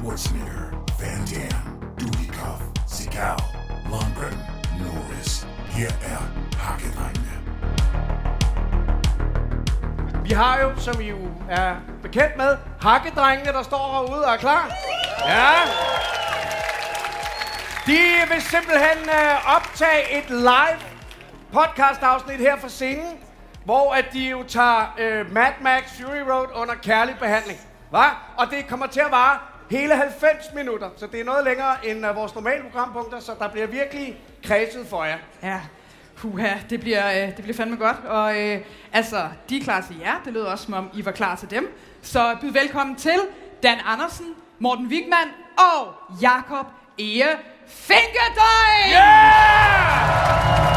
Schwarzenegger, Van Damme, Dudikoff, Seagal, Lundgren, Norris. Her er Hakkedrengene. Vi har jo, som I jo er bekendt med, Hakkedrengene, der står herude og er klar. Ja. De vil simpelthen optage et live podcast-afsnit her fra scenen, hvor at de jo tager Mad Max Fury Road under kærlig behandling. Hva? Og det kommer til at vare hele 90 minutter, så det er noget længere end vores normale programpunkter, så der bliver virkelig kredset for jer. Ja, det bliver fandme godt. Og altså, de er klar til jer. Det lød også, som om I var klar til dem. Så byd velkommen til Dan Andersen, Morten Wigman og Jakob Ege Finkerdøj! Yeah!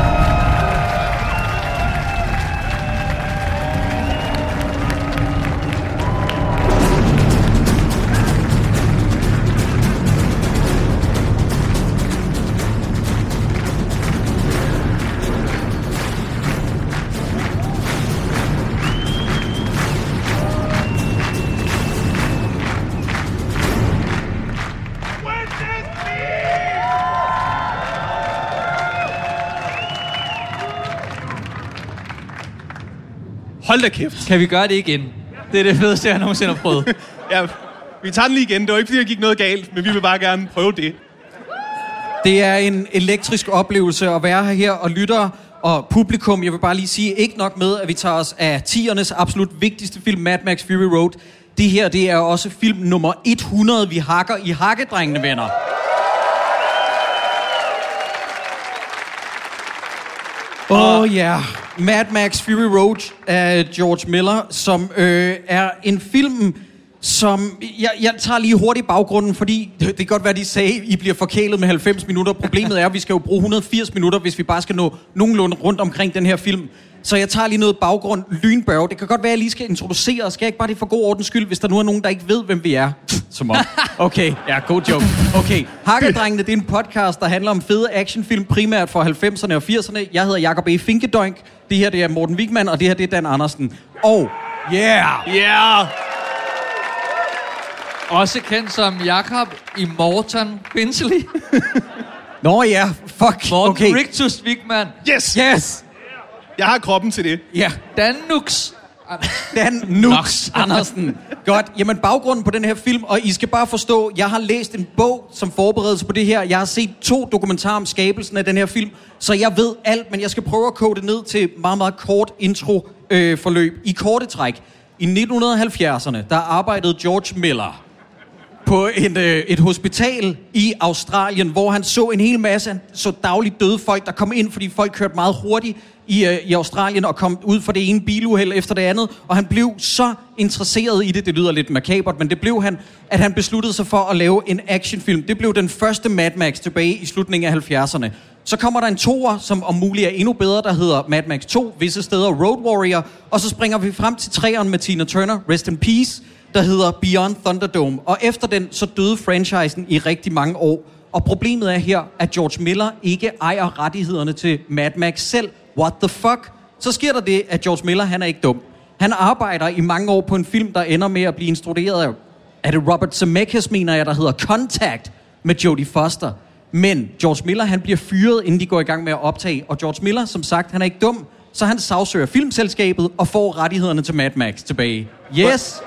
Hold da kæft. Kan vi gøre det igen? Det er det fedeste, jeg nogensinde har prøvet. Ja, vi tager den lige igen. Det var ikke, fordi der gik noget galt, men vi vil bare gerne prøve det. Det er en elektrisk oplevelse at være her og lyttere og publikum. Jeg vil bare lige sige, ikke nok med, at vi tager os af 10'ernes absolut vigtigste film, Mad Max Fury Road. Det her, det er også film nummer 100, vi hakker i Hakkedrengene, venner. Mad Max Fury Road af George Miller, som er en film, som... Jeg tager lige hurtigt baggrunden, fordi det kan godt være, de sagde, I bliver forkælet med 90 minutter. Problemet er, at vi skal jo bruge 180 minutter, hvis vi bare skal nå nogenlunde rundt omkring den her film. Så jeg tager lige noget baggrund lynbørge. Det kan godt være, at jeg lige skal introducere os. Skal jeg ikke bare det for god ordens skyld, hvis der nu er nogen, der ikke ved, hvem vi er? Som om. Okay, ja, god joke. Okay, Hakkedrengene, det er en podcast, der handler om fede actionfilm, primært fra 90'erne og 80'erne. Jeg hedder Jakob E. Finkedøjk. Det her, det er Morten Wigman, og det her, det er Dan Andersen. Og Yeah! Også kendt som Jakob Immortan Binsley. Nå ja, fuck. Morten Okay. Rictus Wigman. Yes! Jeg har kroppen til det. Ja. Dan Nux. Dan Nux Andersen. Godt. Jamen, baggrunden på den her film, og I skal bare forstå, jeg har læst en bog som forberedelse på det her. Jeg har set 2 dokumentarer om skabelsen af den her film, så jeg ved alt, men jeg skal prøve at koge det ned til meget, meget kort intro-forløb. I korte træk. I 1970'erne, der arbejdede George Miller på et hospital i Australien, hvor han så en hel masse så dagligt døde folk, der kom ind, fordi folk kørte meget hurtigt i Australien og kom ud for det ene biluheld efter det andet, og han blev så interesseret i det. Det lyder lidt makabert, men det blev han, at han besluttede sig for at lave en actionfilm. Det blev den første Mad Max tilbage i slutningen af 70'erne. Så kommer der en toer, som om muligt er endnu bedre, der hedder Mad Max 2, visse steder Road Warrior, og så springer vi frem til 3'eren med Tina Turner, Rest in Peace, der hedder Beyond Thunderdome. Og efter den, så døde franchisen i rigtig mange år. Og problemet er her, at George Miller ikke ejer rettighederne til Mad Max selv. What the fuck? Så sker der det, at George Miller, han er ikke dum. Han arbejder i mange år på en film, der ender med at blive instrueret af... Er det Robert Zemeckis, mener jeg, der hedder Contact med Jodie Foster. Men George Miller, han bliver fyret, inden de går i gang med at optage. Og George Miller, som sagt, han er ikke dum. Så han sagsøger filmselskabet og får rettighederne til Mad Max tilbage. Yes!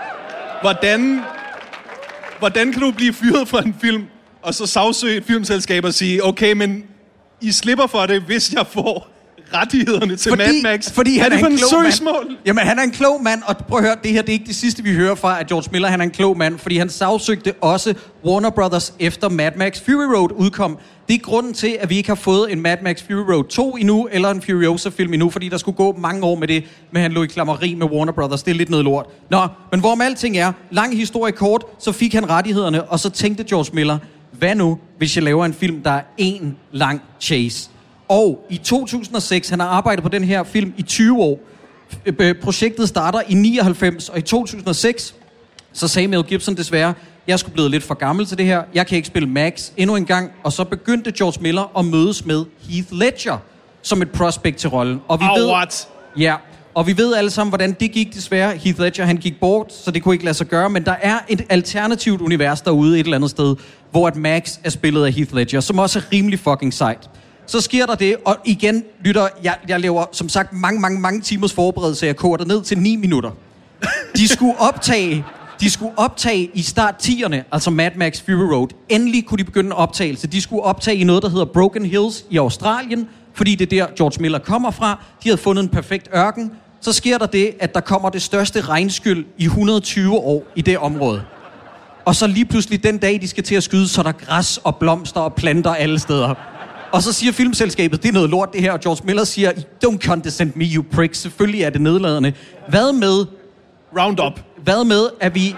Hvordan kan du blive fyret fra en film, og så sagsøge et filmselskab og sige, okay, men I slipper for det, hvis jeg får rettighederne til Mad Max? Fordi han er det en klog mand. søgsmål? Jamen, han er en klog mand, og prøv at høre, det her det er ikke det sidste, vi hører fra, at George Miller, han er en klog mand, fordi han sagsøgte også Warner Brothers efter Mad Max Fury Road udkom. Det er grunden til, at vi ikke har fået en Mad Max Fury Road 2 endnu, eller en Furiosa-film endnu, fordi der skulle gå mange år med det, men han lå i klammeri med Warner Brothers. Det er lidt noget lort. Nå, men hvorom alting er, lang historie kort, så fik han rettighederne, og så tænkte George Miller, hvad nu, hvis jeg laver en film, der er en lang chase? Og i 2006, han har arbejdet på den her film i 20 år. Projektet starter i 99, og i 2006, så sagde Mel Gibson desværre, jeg skulle blive lidt for gammel til det her, jeg kan ikke spille Max endnu en gang, og så begyndte George Miller at mødes med Heath Ledger som et prospect til rollen. Og vi ved, what? ja, Og vi ved alle sammen, hvordan det gik desværre. Heath Ledger, han gik bort, så det kunne ikke lade sig gøre. Men der er et alternativt univers derude et eller andet sted, hvor at Max er spillet af Heath Ledger, som også er rimelig fucking sejt. Så sker der det, og igen, lytter, jeg laver som sagt mange timers forberedelse, jeg koger det ned til 9 minutter. De skulle optage i start 10'erne, altså Mad Max Fury Road. Endelig kunne de begynde en optagelse. De skulle optage i noget, der hedder Broken Hills i Australien, fordi det er der, George Miller kommer fra. De havde fundet en perfekt ørken. Så sker der det, at der kommer det største regnskyld i 120 år i det område. Og så lige pludselig den dag, de skal til at skyde, så er der græs og blomster og planter alle steder. Og så siger filmselskabet, det er noget lort det her, og George Miller siger, don't condescend me, you prick. Selvfølgelig er det nedladende. Hvad med... Roundup. Hvad med, at vi...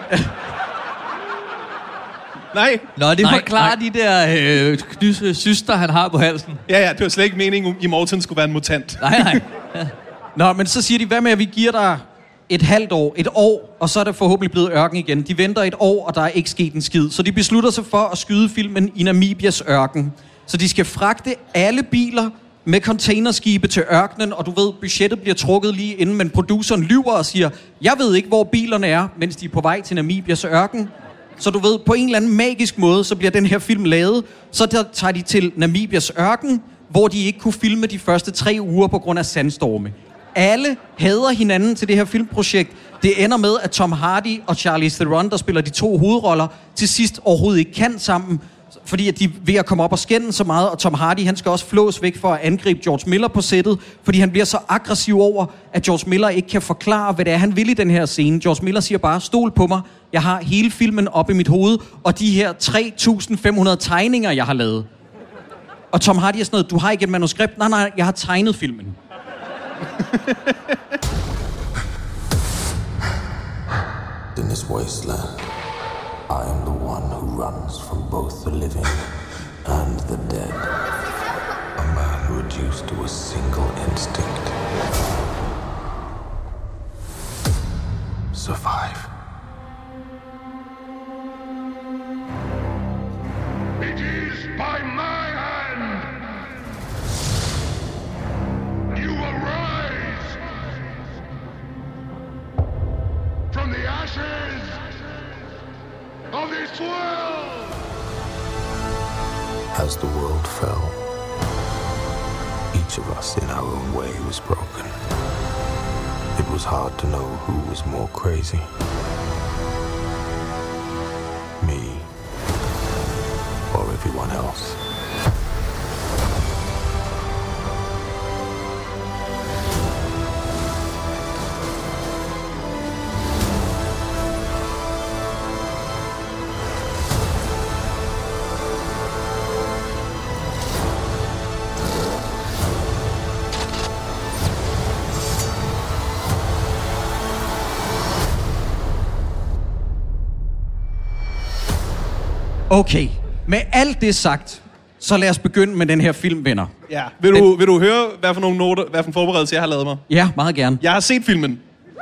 Nej. Nå, det forklarer de der syster, han har på halsen. Ja, det var slet ikke meningen, I Morten skulle være en mutant. Nej. Nå, men så siger de, hvad med, at vi giver dig et halvt år, et år, og så er det forhåbentlig blevet ørken igen. De venter et år, og der er ikke sket en skid. Så de beslutter sig for at skyde filmen i Namibias ørken. Så de skal fragte alle biler med containerskibe til ørkenen, og du ved, budgettet bliver trukket lige inden, men produceren lyver og siger, jeg ved ikke, hvor bilerne er, mens de er på vej til Namibias ørken. Så du ved, på en eller anden magisk måde, så bliver den her film lavet. Så tager de til Namibias ørken, hvor de ikke kunne filme de første 3 uger på grund af sandstorme. Alle hader hinanden til det her filmprojekt. Det ender med, at Tom Hardy og Charlize Theron, der spiller de 2 hovedroller, til sidst overhovedet ikke kan sammen, fordi at de er ved at komme op og skændes så meget, og Tom Hardy, han skal også flås væk for at angribe George Miller på sættet, fordi han bliver så aggressiv over, at George Miller ikke kan forklare, hvad det er, han vil i den her scene. George Miller siger bare, stol på mig, jeg har hele filmen op i mit hoved, og de her 3.500 tegninger, jeg har lavet. Og Tom Hardy er sådan noget, du har ikke et manuskript? Nej, jeg har tegnet filmen. In this wasteland, I am the one who runs from both the living and the dead. A man reduced to a single instinct. Survive. It is by my hand. You will rise from the ashes of this world. As the world fell, each of us in our own way was broken. It was hard to know who was more crazy. Me or everyone else. Okay, med alt det sagt, så lad os begynde med den her film, venner. Ja. Vil du høre, hvad for en forberedelse jeg har lavet mig? Ja, meget gerne. Jeg har set filmen.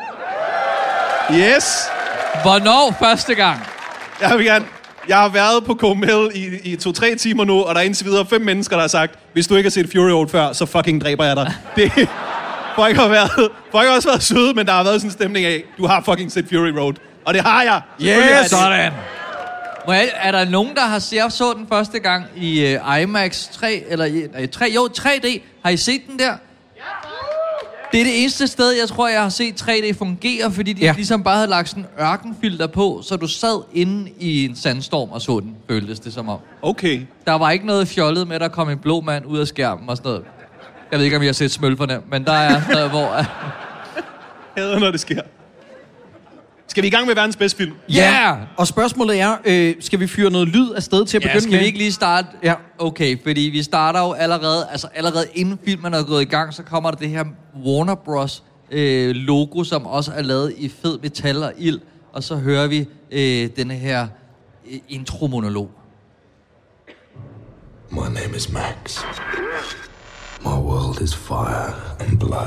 Yes. Hvornår første gang? Jeg har været på KML i 2-3 timer nu, og der er indtil videre 5 mennesker, der har sagt, hvis du ikke har set Fury Road før, så fucking dræber jeg dig. Det folk har også været søde, men der har været sådan en stemning af, du har fucking set Fury Road. Og det har jeg. Yes! Sådan. Er der nogen, der har så den første gang i IMAX 3, eller 3D? Har I set den der? Det er det eneste sted, jeg tror, jeg har set 3D fungere, fordi de ligesom bare havde lagt sådan en ørkenfilter på, så du sad inde i en sandstorm og så den, føltes det som om. Okay. Der var ikke noget fjollet med, at der kom en blå mand ud af skærmen og sådan noget. Jeg ved ikke, om I har set Smølferne, men der er noget, hvor... Hader, når det sker. Skal vi i gang med verdens bedste film? Ja! Og spørgsmålet er, skal vi fyre noget lyd afsted til at begynde med? Skal vi ikke lige starte? Ja. Okay, fordi vi starter jo allerede inden filmen er gået i gang, så kommer der det her Warner Bros. Logo, som også er lavet i fed metal og ild. Og så hører vi denne her intro-monolog. My name is Max. My world is fire and blood.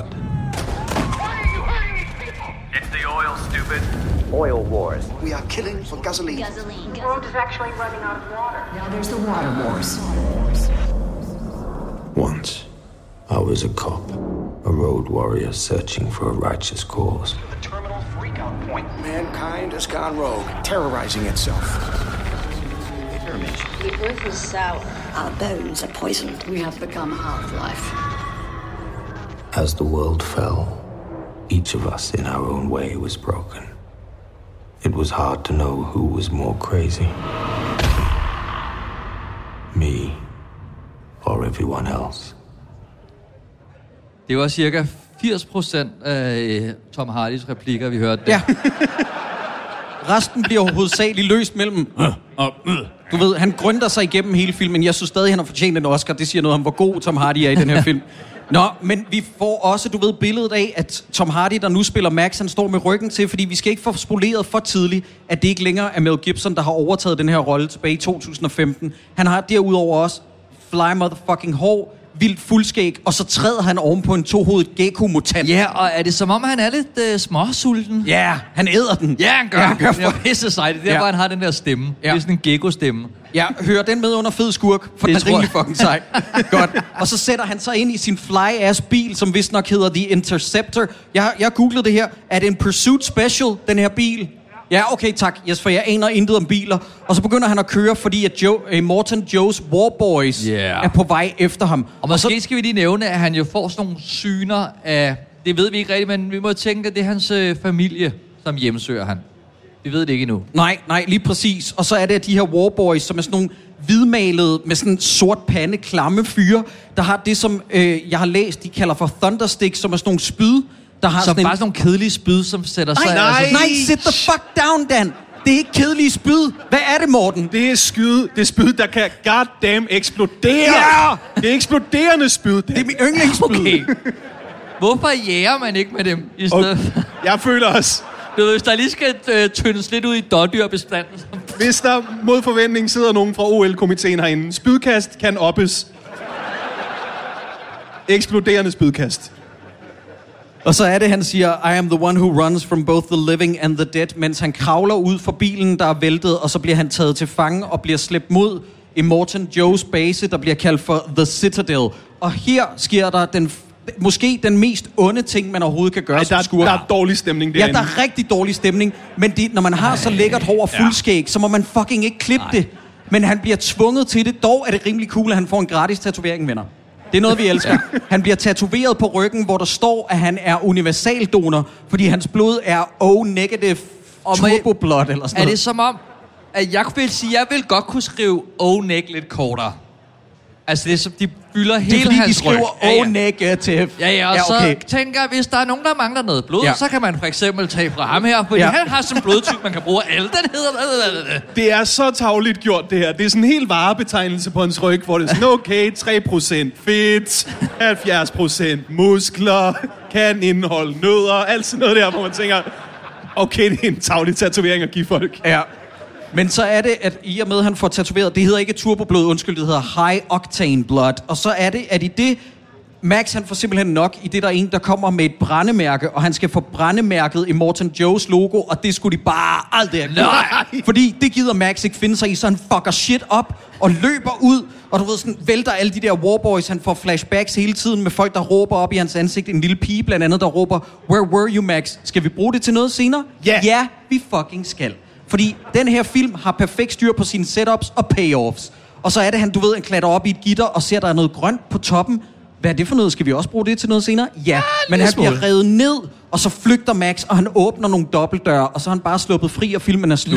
It's the oil, stupid. Oil wars. We are killing for gasoline. The world is actually running out of water. Now there's the water wars. Once, I was a cop a road warrior searching for a righteous cause. The terminal freakout point. Mankind has gone rogue, terrorizing itself. The earth is sour. Our bones are poisoned. We have become half-life. As the world fell, each of us in our own way was broken. It was hard to know who was more crazy. Me or everyone else. Det var cirka 80% af Tom Hardys replikker, vi hørte der. Ja. Resten bliver hovedsageligt løst mellem... Du ved, han grønter sig igennem hele filmen. Jeg synes stadig, han har fortjent en Oscar. Det siger noget om, hvor god Tom Hardy er i den her film. Nå, men vi får også, du ved, billedet af, at Tom Hardy, der nu spiller Max, han står med ryggen til, fordi vi skal ikke få spoleret for tidligt, at det ikke længere er Mel Gibson, der har overtaget den her rolle tilbage i 2015. Han har derudover også fly motherfucking hår, vildt fuldskæg, og så træder han oven på en tohovedet gecko-mutant. Ja, og er det som om, han er lidt småsulten? Ja, han æder den. Ja, han gør. Ja, han gør for pisse sig. Det er derfor, han har den der stemme. Ja. Det er sådan en gecko-stemme. Ja, hører den med under fed skurk, for den er rimelig fucking sej. Godt. Og så sætter han sig ind i sin fly-ass bil, som vist nok hedder The Interceptor. Jeg googlede det her. Er det en Pursuit Special, den her bil? Ja, okay, tak. Yes, for jeg aner intet om biler. Og så begynder han at køre, fordi at Morton Joes Warboys er på vej efter ham. Og måske skal vi lige nævne, at han jo får sådan nogle syner af... Det ved vi ikke rigtigt, men vi må tænke, at det er hans familie, som hjemsøger han. Vi ved det ikke endnu. Nej, lige præcis. Og så er det, at de her Warboys, som er sådan nogle hvidmalede, med sådan en sort pande, klamme fyre, der har det, som jeg har læst, de kalder for Thunderstick, som er sådan nogle spyd, der har som bare sådan nogle kedelige spyd, som sætter sig... Nej, sit the fuck down, Dan! Det er ikke kedelige spyd. Hvad er det, Morten? Det er spyd, der kan goddamn eksplodere. Ja! Det er eksploderende spyd. Det er min yndlingsspyd. Okay. Hvorfor jæger man ikke med dem i stedet? Jeg føler også... Du ved, hvis der lige skal tyndes lidt ud i dårdyrbestanden. Hvis der mod forventning sidder nogen fra OL-komiteen herinde. Spydkast kan oppes. Eksploderende spydkast. Og så er det, han siger, I am the one who runs from both the living and the dead, mens han kravler ud for bilen, der er væltet, og så bliver han taget til fange og bliver slæbt mod Immortan Joes base, der bliver kaldt for The Citadel. Og her sker der måske den mest onde ting, man overhovedet kan gøre som skurk. Der er dårlig stemning derinde. Ja, der er rigtig dårlig stemning, men når man har så lækkert hår og fuldskæg, så må man fucking ikke klippe det. Men han bliver tvunget til det. Dog er det rimelig cool, at han får en gratis tatovering, venner. Det er noget, vi elsker. Han bliver tatoveret på ryggen, hvor der står, at han er universaldonor, fordi hans blod er O-negative turbo-blood eller sådan noget. Er det som om, at jeg vil sige, jeg vil godt kunne skrive O-neg lidt kortere? Altså det er som, de fylder hele hans ryg. Det er fordi, de skriver O-negative. Ja, og så tænker jeg, hvis der er nogen, der mangler noget blod, så kan man for eksempel tage fra ham her, fordi han har sådan en blodtype, man kan bruge alle. Den hedder... Det er så tarveligt gjort, det her. Det er sådan en helt varebetegnelse på hans ryg, hvor det er sådan, okay, 3% fedt, 70% muskler, kan indeholde nødder, alt sådan noget der, hvor man tænker, okay, det er en tarvelig tatovering at give folk. Ja. Men så er det, at i og med, at han får tatoveret, det hedder ikke turboblod, undskyld, det hedder high octane blood. Og så er det, at i det, Max han får simpelthen nok i det, der er en, der kommer med et brændemærke, og han skal få brændemærket i Morton Joes logo, og det skulle de bare aldrig have gjort. Fordi det gider Max ikke finde sig i, så han fucker shit op og løber ud, og du ved sådan, vælter alle de der Warboys, han får flashbacks hele tiden med folk, der råber op i hans ansigt. En lille pige blandt andet, der råber, where were you, Max? Skal vi bruge det til noget senere? Ja, vi fucking skal. Fordi den her film har perfekt styr på sine setups og payoffs. Og så er det, han klatrer op i et gitter og ser, der er noget grønt på toppen. Hvad er det for noget? Skal vi også bruge det til noget senere? Ja, men han bliver revet ned, og så flygter Max, og han åbner nogle dobbeltdøre, og så er han bare sluppet fri, og filmen er slut.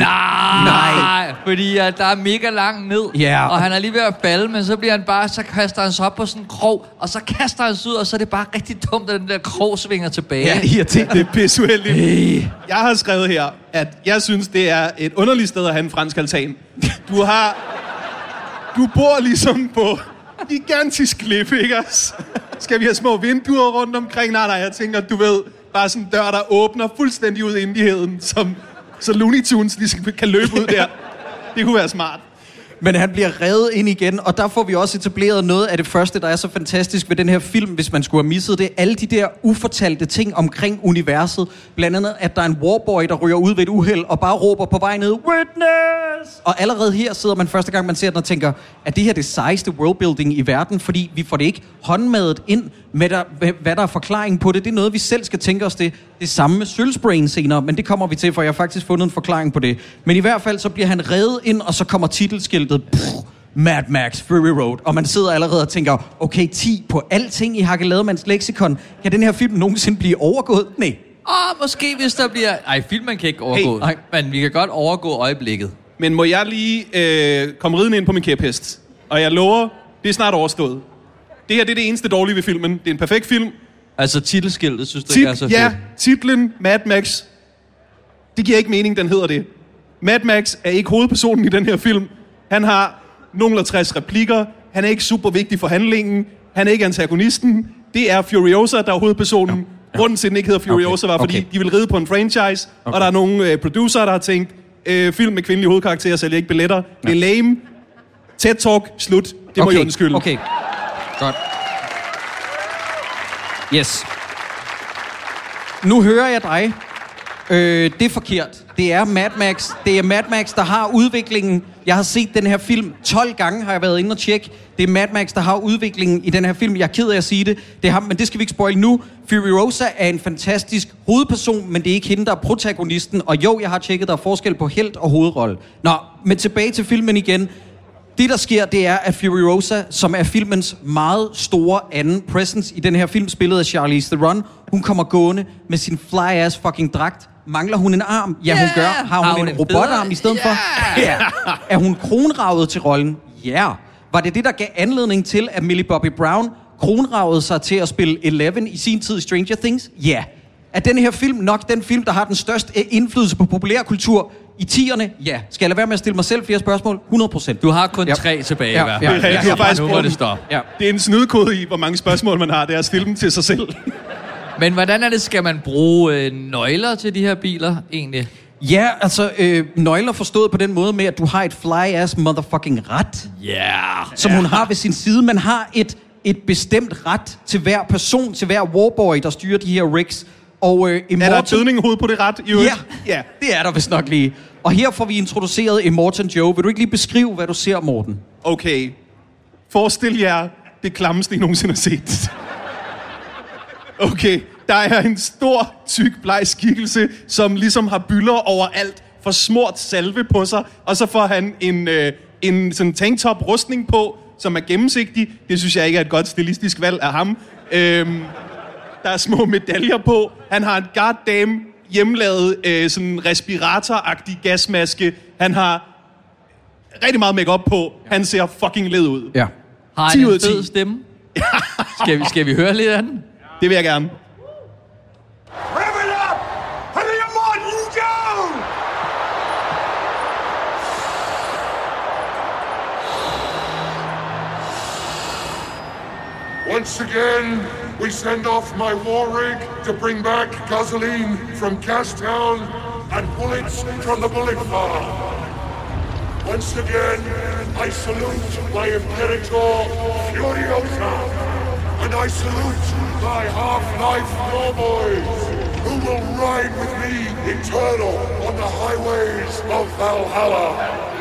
Nej, fordi der er mega langt ned, og han er lige ved at falde, men så bliver han bare, så kaster han sig op på sådan en krog, og så kaster han sig ud, og så er det bare rigtig dumt, at den der krog svinger tilbage. Ja, det er pisseuheldigt. Jeg har skrevet her, at jeg synes, det er et underligt sted at have en fransk altan. Du bor ligesom på gigantisk klip, ikke også? Skal vi have små vinduer rundt omkring? Nej, jeg tænker, du ved, bare sådan en dør, der åbner fuldstændig ud i indigheden, så Looney Tunes ligesom kan løbe ud der. Det kunne være smart. Men han bliver revet ind igen, og der får vi også etableret noget af det første, der er så fantastisk ved den her film, hvis man skulle have misset det. Alle de der ufortalte ting omkring universet. Blandt andet, at der er en warboy, der ryger ud ved et uheld og bare råber på vej ned, Witness! Og allerede her sidder man første gang, man ser den og tænker, at det her det sejeste worldbuilding i verden, fordi vi får det ikke håndmadet ind med, hvad der er forklaring på det. Det er noget, vi selv skal tænke os det. Det samme med Sølvsprayen senere, men det kommer vi til, for jeg har faktisk fundet en forklaring på det. Men i hvert fald, så bliver han revet ind, og så kommer titelskiltet, Mad Max Fury Road. Og man sidder allerede og tænker, okay, 10 på alting i Hakke Lademanns leksikon. Kan den her film nogensinde blive overgået? Nej. Måske hvis der bliver... Ej, filmen kan ikke overgå. Hey. Men vi kan godt overgå øjeblikket. Men må jeg lige komme ridende ind på min kæphest? Og jeg lover, det er snart overstået. Det her det er det eneste dårlige ved filmen. Det er en perfekt film. Altså titelskiltet, synes du ikke er så fedt? Ja, titlen Mad Max. Det giver ikke mening, den hedder det. Mad Max er ikke hovedpersonen i den her film. Han har nogle 60 replikker. Han er ikke super vigtig for handlingen. Han er ikke antagonisten. Det er Furiosa, der er hovedpersonen. Ja. Grunden til, den ikke hedder Furiosa, var fordi de ville ride på en franchise. Og der er nogle producer, der har tænkt, film med kvindelige hovedkarakterer sælger ikke billetter. Det er lame. TED Talk, slut. Det må jeg undskylde. Okay, godt. Yes. Nu hører jeg dig. Det er forkert. Det er Mad Max. Det er Mad Max, der har udviklingen. Jeg har set den her film 12 gange, har jeg været inde og tjekke. Det er Mad Max, der har udviklingen i den her film. Jeg er ked af at sige det. Det er ham, men det skal vi ikke spoil nu. Furiosa er en fantastisk hovedperson, men det er ikke hende, der er protagonisten. Og jo, jeg har tjekket, der er forskel på helt og hovedrolle. Nå, men tilbage til filmen igen. Det, der sker, det er, at Furiosa, som er filmens meget store anden presence i den her film, spillet af Charlize Theron, hun kommer gående med sin fly-ass fucking dragt. Mangler hun en arm? Ja, hun gør. Har hun en robotarm i stedet for? Ja. Er hun kronravet til rollen? Ja. Var det det, der gav anledning til, at Millie Bobby Brown kronravede sig til at spille Eleven i sin tid i Stranger Things? Ja. Er den her film nok den film, der har den største indflydelse på populærkultur i 10'erne? Ja. Skal jeg lade være med at stille mig selv flere spørgsmål? 100%. Du har kun 3 tilbage i hvert fald. Nu må det stoppe. Ja. Det er en snydekode i, hvor mange spørgsmål man har. Det er at stille dem til sig selv. Men hvordan er det, skal man bruge nøgler til de her biler egentlig? Ja, altså nøgler forstået på den måde med, at du har et fly-ass motherfucking rat. Som hun har ved sin side. Man har et bestemt ret til hver person, til hver warboy, der styrer de her rigs. Og, er der et dødningehoved på det ret? Ja, det er der vist nok lige. Og her får vi introduceret Immortan Joe. Vil du ikke lige beskrive, hvad du ser, Morten? Okay. Forestil jer det klammeste, I nogensinde har set. Okay, der er en stor, tyk, bleg skikkelse, som ligesom har bylder overalt, for smurt salve på sig, og så får han en sådan tanktop-rustning på, som er gennemsigtig. Det synes jeg ikke er et godt stilistisk valg af ham. Der er små medaljer på. Han har en goddamn hjemmelavet sådan respirator-agtig gasmaske. Han har rigtig meget makeup på. Han ser fucking led ud. Ja. Har han en fed stemme? Skal vi høre lidt af den? Det vil jeg gerne. Rev it up for the Immortan Joe! Once again, we send off my war rig to bring back gasoline from Gastown and bullets from the bullet farm. Once again, I salute my Imperator Furiosa, and I salute my Half-Life Warboys, who will ride with me eternal on the highways of Valhalla.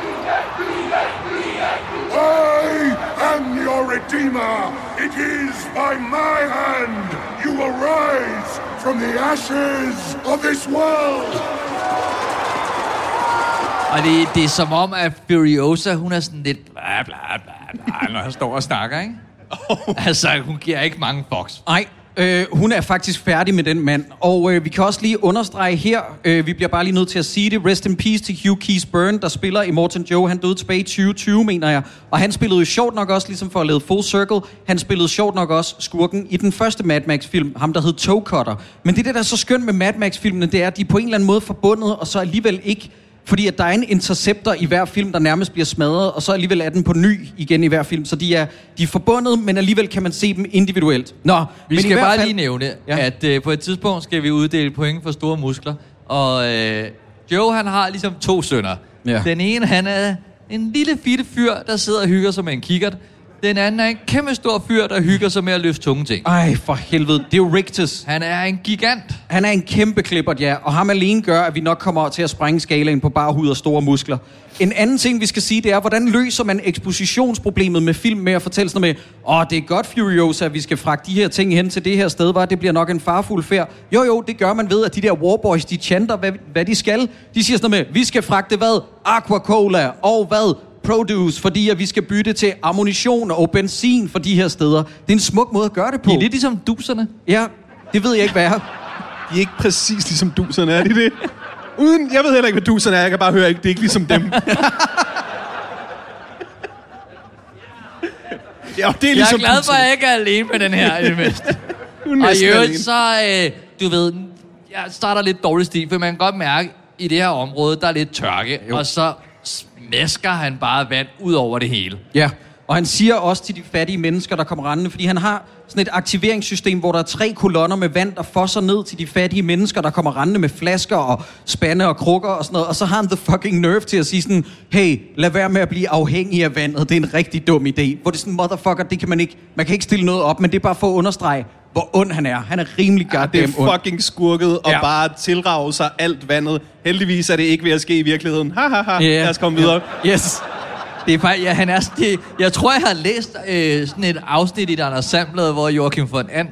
I am your Redeemer. It is by my hand you will rise from the ashes of this world. Og det er som om, at Furiosa, hun er sådan lidt bla bla bla bla, når han står og snakker, ikke? Altså, hun giver ikke mange fucks. Nej, hun er faktisk færdig med den mand. Og vi kan også lige understrege her, vi bliver bare lige nødt til at sige det. Rest in peace til Hugh Keays-Byrne, der spiller Immortan Joe. Han døde tilbage i 2020, mener jeg. Og han spillede jo sjovt nok også, ligesom for at lave Full Circle, han spillede sjovt nok også skurken i den første Mad Max-film, ham der hed Toe Cutter. Men det der er så skønt med Mad Max-filmene, det er, at de er på en eller anden måde forbundet, og så alligevel ikke. Fordi at der er en interceptor i hver film, der nærmest bliver smadret, og så alligevel er den på ny igen i hver film. Så de er forbundet, men alligevel kan man se dem individuelt. Nå, vi skal bare lige nævne, at på et tidspunkt skal vi uddele point for store muskler. Og Joe, han har ligesom 2 sønner. Ja. Den ene, han er en lille fitte fyr, der sidder og hygger sig med en kikkert. Den anden er en kæmpe stor fyr, der hygger sig med at løfte tunge ting. Ej, for helvede. Det er jo Rigtus. Han er en gigant. Han er en kæmpe klippert, ja. Og ham alene gør, at vi nok kommer til at sprænge skalaen på bare hud og store muskler. En anden ting, vi skal sige, det er, hvordan løser man ekspositionsproblemet med film med at fortælle sådan noget med, det er godt, Furiosa, at vi skal fragte de her ting hen til det her sted, var det bliver nok en farfuld færd. Jo, det gør man ved, at de der warboys, de chanter, hvad de skal. De siger sådan noget med, vi skal fragte hvad? Aquacola og hvad? Produce, fordi at vi skal bytte til ammunition og benzin for de her steder. Det er en smuk måde at gøre det på. De er lidt ligesom duserne. Ja, det ved jeg ikke, hvad er. De er ikke præcis ligesom duserne, er de det? Jeg ved heller ikke, hvad duserne er. Jeg kan bare høre, det er ikke ligesom dem. Ja, det er ligesom jeg er glad for, at jeg ikke er alene med den her i det mindste. Og i øvrigt, så, du ved, jeg starter lidt dårlig stil, for man kan godt mærke, i det her område, der er lidt tørke, og så smæsker han bare vand ud over det hele. Ja, og han siger også til de fattige mennesker, der kommer rendende, fordi han har sådan et aktiveringssystem, hvor der er 3 kolonner med vand, der fosser ned til de fattige mennesker, der kommer rendende med flasker og spande og krukker og sådan noget. Og så har han the fucking nerve til at sige sådan, hey, lad være med at blive afhængig af vandet. Det er en rigtig dum idé. Hvor det er sådan, motherfucker, det kan man kan ikke stille noget op, men det er bare for at understrege, hvor ond han er. Han er rimelig goddamn ond. Det er fucking skurket og bare tilrage sig alt vandet. Heldigvis er det ikke ved at ske i virkeligheden. Lad os komme videre. Yes. Det er faktisk, jeg tror, jeg har læst sådan et afsnit i der Anders Sandblad, hvor Joachim von And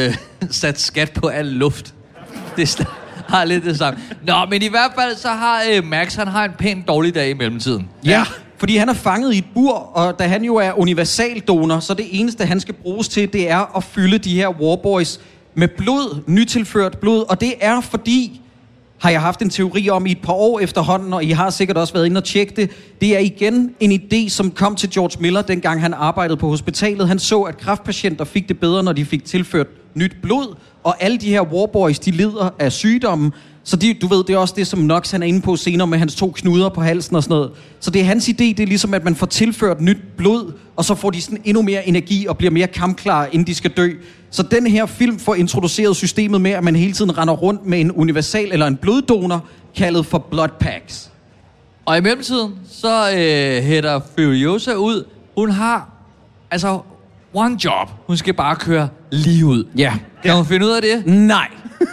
sat skat på al luft. Det har lidt det samme. Nå, men i hvert fald så har Max, han har en pæn dårlig dag i mellemtiden. Ja, fordi han er fanget i et bur, og da han jo er universaldonor, så det eneste, han skal bruges til, det er at fylde de her warboys med blod, nytilført blod, og det er fordi, har jeg haft en teori om i et par år efterhånden, og I har sikkert også været inde og tjekke det. Det er igen en idé, som kom til George Miller, dengang han arbejdede på hospitalet. Han så, at kræftpatienter fik det bedre, når de fik tilført nyt blod, og alle de her warboys, de lider af sygdommen. Så du ved, det er også det, som Nox han er inde på senere med hans 2 knuder på halsen og sådan noget. Så det er hans idé, det er ligesom, at man får tilført nyt blod, og så får de sådan endnu mere energi og bliver mere kampklar, inden de skal dø. Så den her film får introduceret systemet med, at man hele tiden render rundt med en universal eller en bloddonor, kaldet for blood packs. Og i mellemtiden, så hætter Furiosa ud. Hun har altså one job. Hun skal bare køre lige ud. Ja. Kan hun finde ud af det? Nej.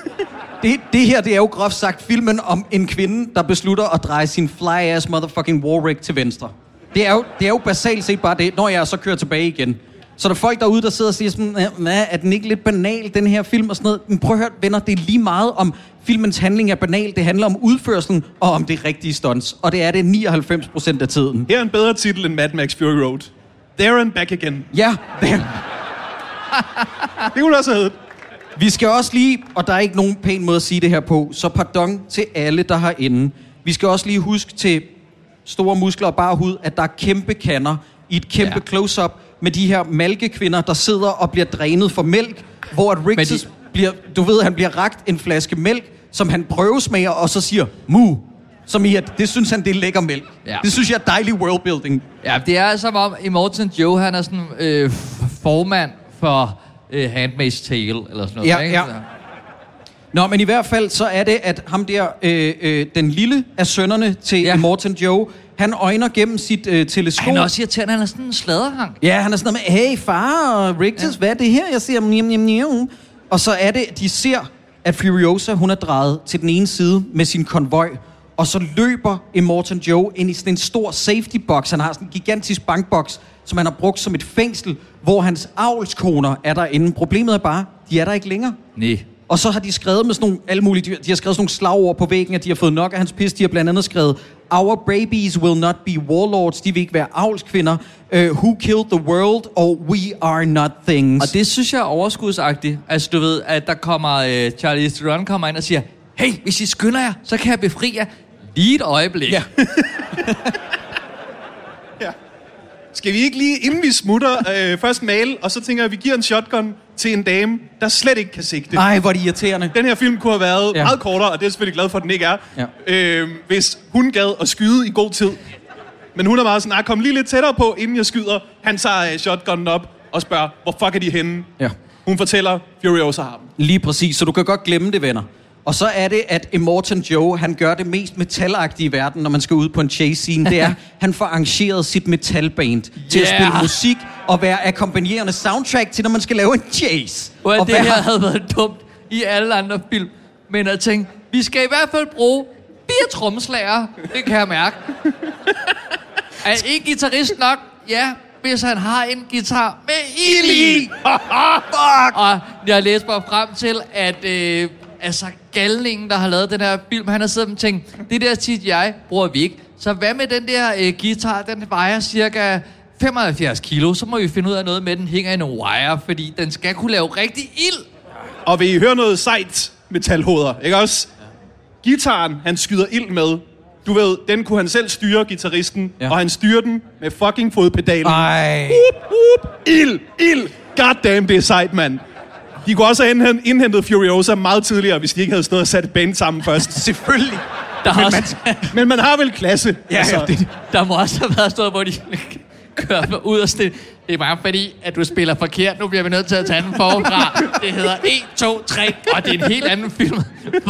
Det her, det er jo groft sagt filmen om en kvinde, der beslutter at dreje sin fly-ass motherfucking Warwick til venstre. Det er jo basalt set bare det, når jeg så kører tilbage igen. Så der er folk derude, der sidder og siger sådan, er den ikke lidt banal, den her film og sådan noget? Men prøv at høre, venner, det er lige meget om filmens handling er banal. Det handler om udførselen og om det rigtige stunts. Og det er det 99% af tiden. Her er en bedre titel end Mad Max Fury Road. There and Back Again. Ja, det kunne også have heddet. Vi skal også lige, og der er ikke nogen pæn måde at sige det her på, så pardon til alle, der har inde. Vi skal også lige huske til store muskler og bare hud, at der er kæmpe kander i et kæmpe close-up med de her malkekvinder, der sidder og bliver drænet for mælk, hvor at Riggs han bliver rakt en flaske mælk, som han prøvesmager, og så siger, mu. Som i, at det synes han, det er lækker mælk. Ja. Det synes jeg er dejlig worldbuilding. Ja, det er som om Immortan Joe, han er sådan formand for Handmaid's Tale, eller sådan noget. Ja, ikke? ja. Nå, men i hvert fald, så er det, at ham der, den lille af sønnerne til Immortan Joe, han øjner gennem sit teleskop. Han er også irriterende, han er sådan en sladderhang. Ja, han er sådan noget med, hey far og Riggs, hvad er det her? Jeg siger, og så er det, de ser, at Furiosa, hun er drejet til den ene side med sin konvoj, og så løber Immortan Joe ind i sådan en stor safety box. Han har sådan en gigantisk bankboks, som han har brugt som et fængsel, hvor hans avlskoner er derinde. Problemet er bare, de er der ikke længere. Nej. Og så har de skrevet med sådan nogle alle mulige, de har skrevet sådan nogle slagord på væggen, at de har fået nok af hans pis. De har blandt andet skrevet, our babies will not be warlords. De vil ikke være avlskvinder. Who killed the world? Og we are not things. Og det synes jeg er overskudsagtigt. Altså du ved, at der kommer, Charlize Theron kommer ind og siger, hey, hvis I skynder jer, så kan jeg befri jer lige et øjeblik. Ja. Ja. Skal vi ikke lige, inden vi smutter, først male, og så tænker jeg, at vi giver en shotgun til en dame, der slet ikke kan sigte. Nej, hvor er det irriterende. Den her film kunne have været meget kortere, og det er jeg selvfølgelig glad for, at den ikke er. Ja. Hvis hun gad at skyde i god tid. Men hun er meget sådan, kom lige lidt tættere på, inden jeg skyder. Han tager shotgunnen op og spørger, hvor fuck er de henne? Ja. Hun fortæller, Furiosa har dem. Lige præcis, så du kan godt glemme det, venner. Og så er det, at Immortan Joe, han gør det mest metalagtige i verden, når man skal ud på en chase-scene. Det er, han får arrangeret sit metalband til at spille musik og være akkompagnerende soundtrack til, når man skal lave en chase. Og det her havde været dumt i alle andre film. Men jeg tænkte, vi skal i hvert fald bruge 4 trommeslager. Det kan jeg mærke. Er en guitarist nok? Ja, hvis han har en guitar med ild i. Og jeg læste mig frem til, at galningen, der har lavet den her film, han har siddet og tænkt, det der CGI bruger vi ikke. Så hvad med den der guitar, den vejer cirka 75 kilo, så må vi finde ud af noget med, den hænger i nogle wire, fordi den skal kunne lave rigtig ild. Og vil I høre noget sejt metalhoveder, ikke også? Gitaren, han skyder ild med. Du ved, den kunne han selv styre, guitaristen, og han styrer den med fucking fodpedalen. Ild! Goddamn, det er sejt, mand. De kunne også have indhentet Furiosa meget tidligere, hvis de ikke havde stået og sat et band sammen først. Selvfølgelig. Men man har vel klasse. Der må også have været stået, hvor de kører ud og stille. Det er bare fordi, at du spiller forkert. Nu bliver vi nødt til at tage den forfra. Det hedder 1, 2, 3, og det er en helt anden film.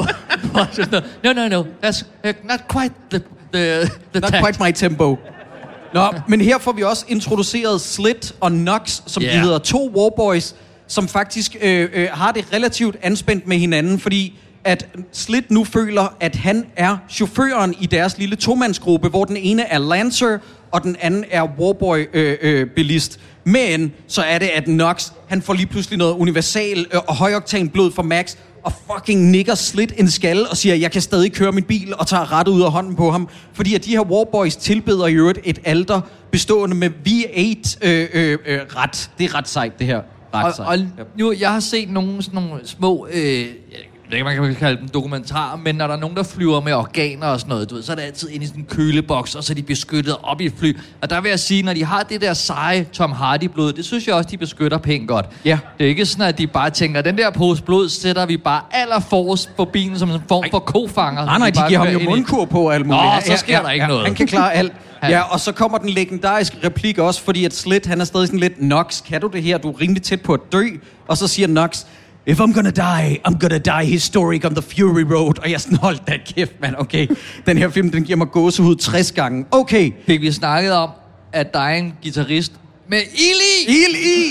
No. That's not quite the not quite my tempo. Nå, men her får vi også introduceret Slit og Nox, som de hedder, 2 warboys, som faktisk har det relativt anspændt med hinanden, fordi at Slit nu føler, at han er chaufføren i deres lille 2-mandsgruppe, hvor den ene er Lancer, og den anden er Warboy-bilist. Men så er det, at Nox, han får lige pludselig noget universal og højoktan blod for Max, og fucking nikker Slit en skalle og siger, jeg kan stadig køre min bil, og tager ret ud af hånden på ham. Fordi at de her Warboys tilbeder i øvrigt et alter bestående med V8-ret. Det er ret sejt, det her. Og nu, jeg har set nogle små... det kan man kalde dem dokumentarer, men når der er nogen, der flyver med organer og sådan noget, du ved, så er det altid inde i sådan en køleboks, og så er de beskyttet op i et fly. Og der vil jeg sige, når de har det der seje Tom Hardy-blod, det synes jeg også, de beskytter pænt godt. Ja. Det er ikke sådan, at de bare tænker, den der pose blod sætter vi bare allerforrest på bilen som en form for kofanger. Nej, de giver ham jo mundkur på og alt muligt. Nå, så sker der ikke noget. Han kan klare alt. Ja, og så kommer den legendariske replik også, fordi at Slit, han er stadig sådan lidt, Nox, kan du det her? Du er rimelig tæt på at dø. Og så siger Nox, if I'm gonna die, I'm gonna die historic on the Fury Road. Og jeg sådan, hold da kæft, mand, okay. Den her film, den giver mig gåsehud 60 gange. Okay. Fik vi snakket om, at der er en guitarist med ild i? Ild i!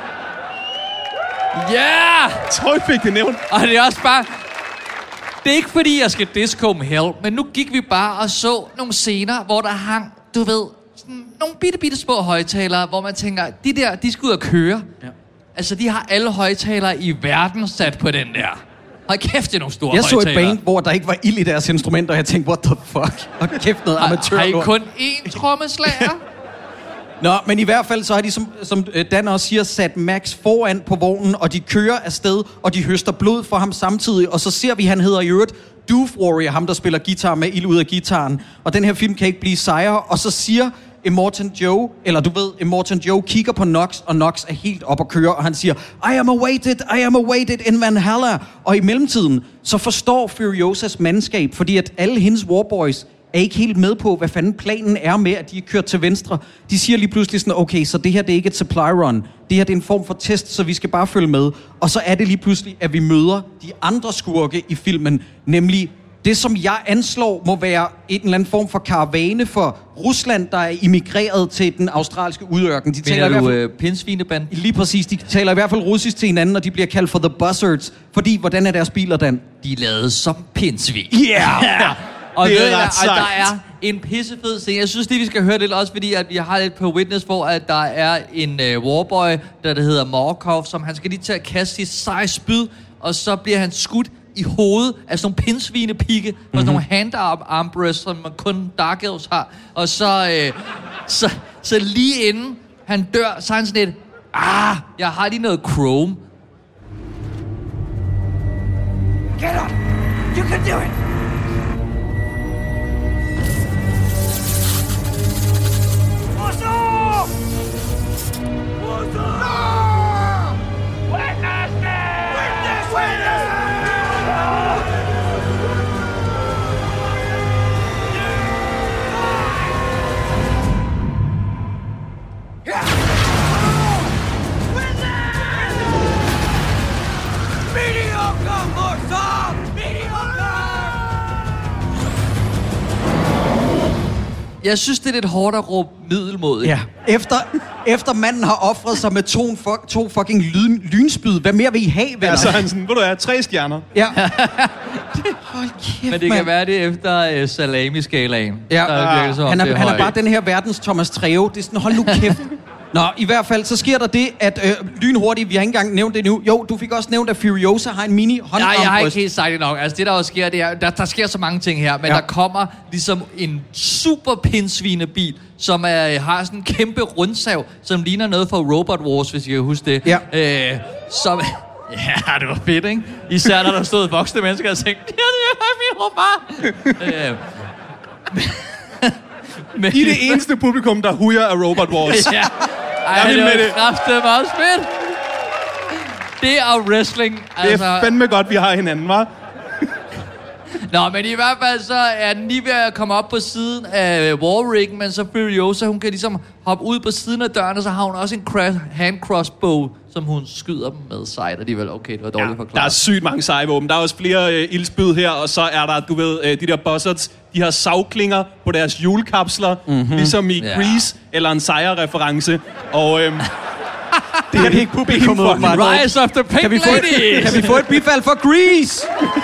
Ja! Jeg tror, jeg fik det nævnt. Og det er også bare... Det er ikke fordi, jeg skal disco med hell, men nu gik vi bare og så nogle scener, hvor der hang, du ved, sådan nogle bitte små højtalere, hvor man tænker, de der, de skal ud og køre. Ja. Altså, de har alle højtalere i verden sat på den der. Hold kæft, det er nogle store højtalere. Jeg så et band, hvor der ikke var ild i deres instrumenter, og jeg tænkte, what the fuck? Og kæft, noget amatør. Har I kun én trommeslager? Nå, men i hvert fald så har de, som Dan også siger, sat Max foran på vognen, og de kører afsted, og de høster blod for ham samtidig, og så ser vi, han hedder i øvrigt Doof Warrior, ham der spiller guitar med ild ud af gitaren. Og den her film kan ikke blive sejre, og så siger Immortan Joe, eller du ved, Immortan Joe kigger på Nox, og Nox er helt op at køre, og han siger, I am awaited in Valhalla. Og i mellemtiden, så forstår Furiosas mandskab, fordi at alle hendes warboys er ikke helt med på, hvad fanden planen er med, at de er kørt til venstre. De siger lige pludselig sådan, okay, så det her, det er ikke et supply run. Det her, det er en form for test, så vi skal bare følge med. Og så er det lige pludselig, at vi møder de andre skurke i filmen, nemlig det, som jeg anslår, må være en eller anden form for karavane for Rusland, der er immigreret til den australske udørken. De taler i hvert fald pindsvineband? Lige præcis. De taler i hvert fald russisk til hinanden, og de bliver kaldt for the buzzards. Fordi, hvordan er deres biler, Dan? De er lavet som pindsvin. Yeah! Og der er en pissefed scene. Jeg synes lige, vi skal høre det også, fordi at vi har lidt på Witness, hvor at der er en warboy, der hedder Morkov, som han skal lige til at kaste sit seje spyd, og så bliver han skudt i hovedet af sådan nogle pindsvinepikke, og sådan nogle hand-armbrest, som man kun Dark Elves har. Og så lige inden han dør, så er han sådan lidt, jeg har lige noget chrome. Get up! You can do it! What's up? What's up? No! Witness me! Witness! Mediocre, Mortal! Mediocre! Jeg synes, det er lidt hårdt at råbe middelmåde. Ja. Efter manden har offret sig med to fucking lynspyd. Hvad mere vil I have, venner? Ja, så er han sådan, ved du hvad, 3 stjerner. Ja. Hold kæft, men det kan være det efter salami-skalaen. Ja, han er bare den her verdens Thomas Treve. Det er sådan, hold nu kæft. Nå, i hvert fald, så sker der det, at lynhurtigt, vi har ikke engang nævnt det nu. Jo, du fik også nævnt, at Furiosa har en mini-håndarmbryst. Nej, jeg har ikke helt sagt det nok. Altså, det der også sker, det er, der sker så mange ting her, men der kommer ligesom en super pindsvinebil, som har sådan en kæmpe rundsav, som ligner noget fra Robot Wars, hvis I kan huske det. Ja. Som... Ja, det var fedt, ikke? Især når der stod voksne mennesker og tænkte, ja, det er min robot. Men I er det eneste publikum, der hujer af Robot Wars. Ja. Ej, det var kraftedeme også fedt. Det er wrestling. Det er fandme godt, vi har hinanden, hva'? Nå, men i hvert fald så er den lige ved at komme op på siden af Warrigen, men så Furiosa, hun kan ligesom hoppe ud på siden af døren, og så har hun også en hand crossbow, som hun skyder dem med sejt alligevel. Okay, det var dårligt forklaret. Der er sygt mange sejvåben. Der er også flere ildspyd her, og så er der, du ved, de der buzzards, de har savklinger på deres hjulkapsler, ligesom i Grease, eller en sejrreference. Og det er ikke publikum. Rise of the Pink Lady! Kan vi få et bifald for Grease?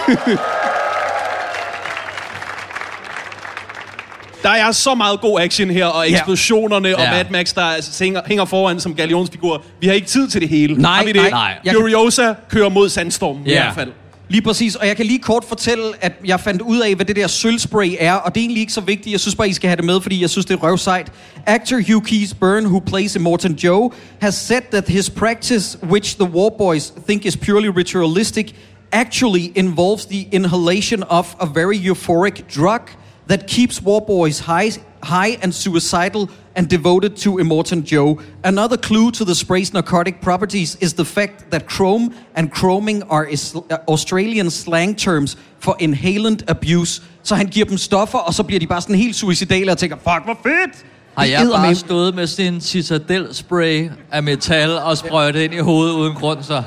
Der er så meget god action her, og eksplosionerne og Mad Max, der hænger foran som gallionsfigur. Vi har ikke tid til det hele. Nej. Furiosa kører mod sandstormen i hvert fald. Lige præcis, og jeg kan lige kort fortælle, at jeg fandt ud af, hvad det der sølvspray er, og det er egentlig ikke så vigtigt. Jeg synes bare, I skal have det med, fordi jeg synes, det er røvsejt. Actor Hugh Keays-Byrne, who plays Immortan Joe, has said that his practice, which the War Boys think is purely ritualistic, actually involves the inhalation of a very euphoric drug that keeps War Boys high and suicidal and devoted to Immortan Joe. Another clue to the spray's narcotic properties is the fact that chrome and chroming are Australian slang terms for inhalant abuse. Så han giver dem stoffer, og så bliver de bare sådan helt suicidale og tænker, fuck, hvor fedt! Har jeg bare stået med sådan en Citadel-spray af metal og sprøjtet ind i hovedet uden grund, så...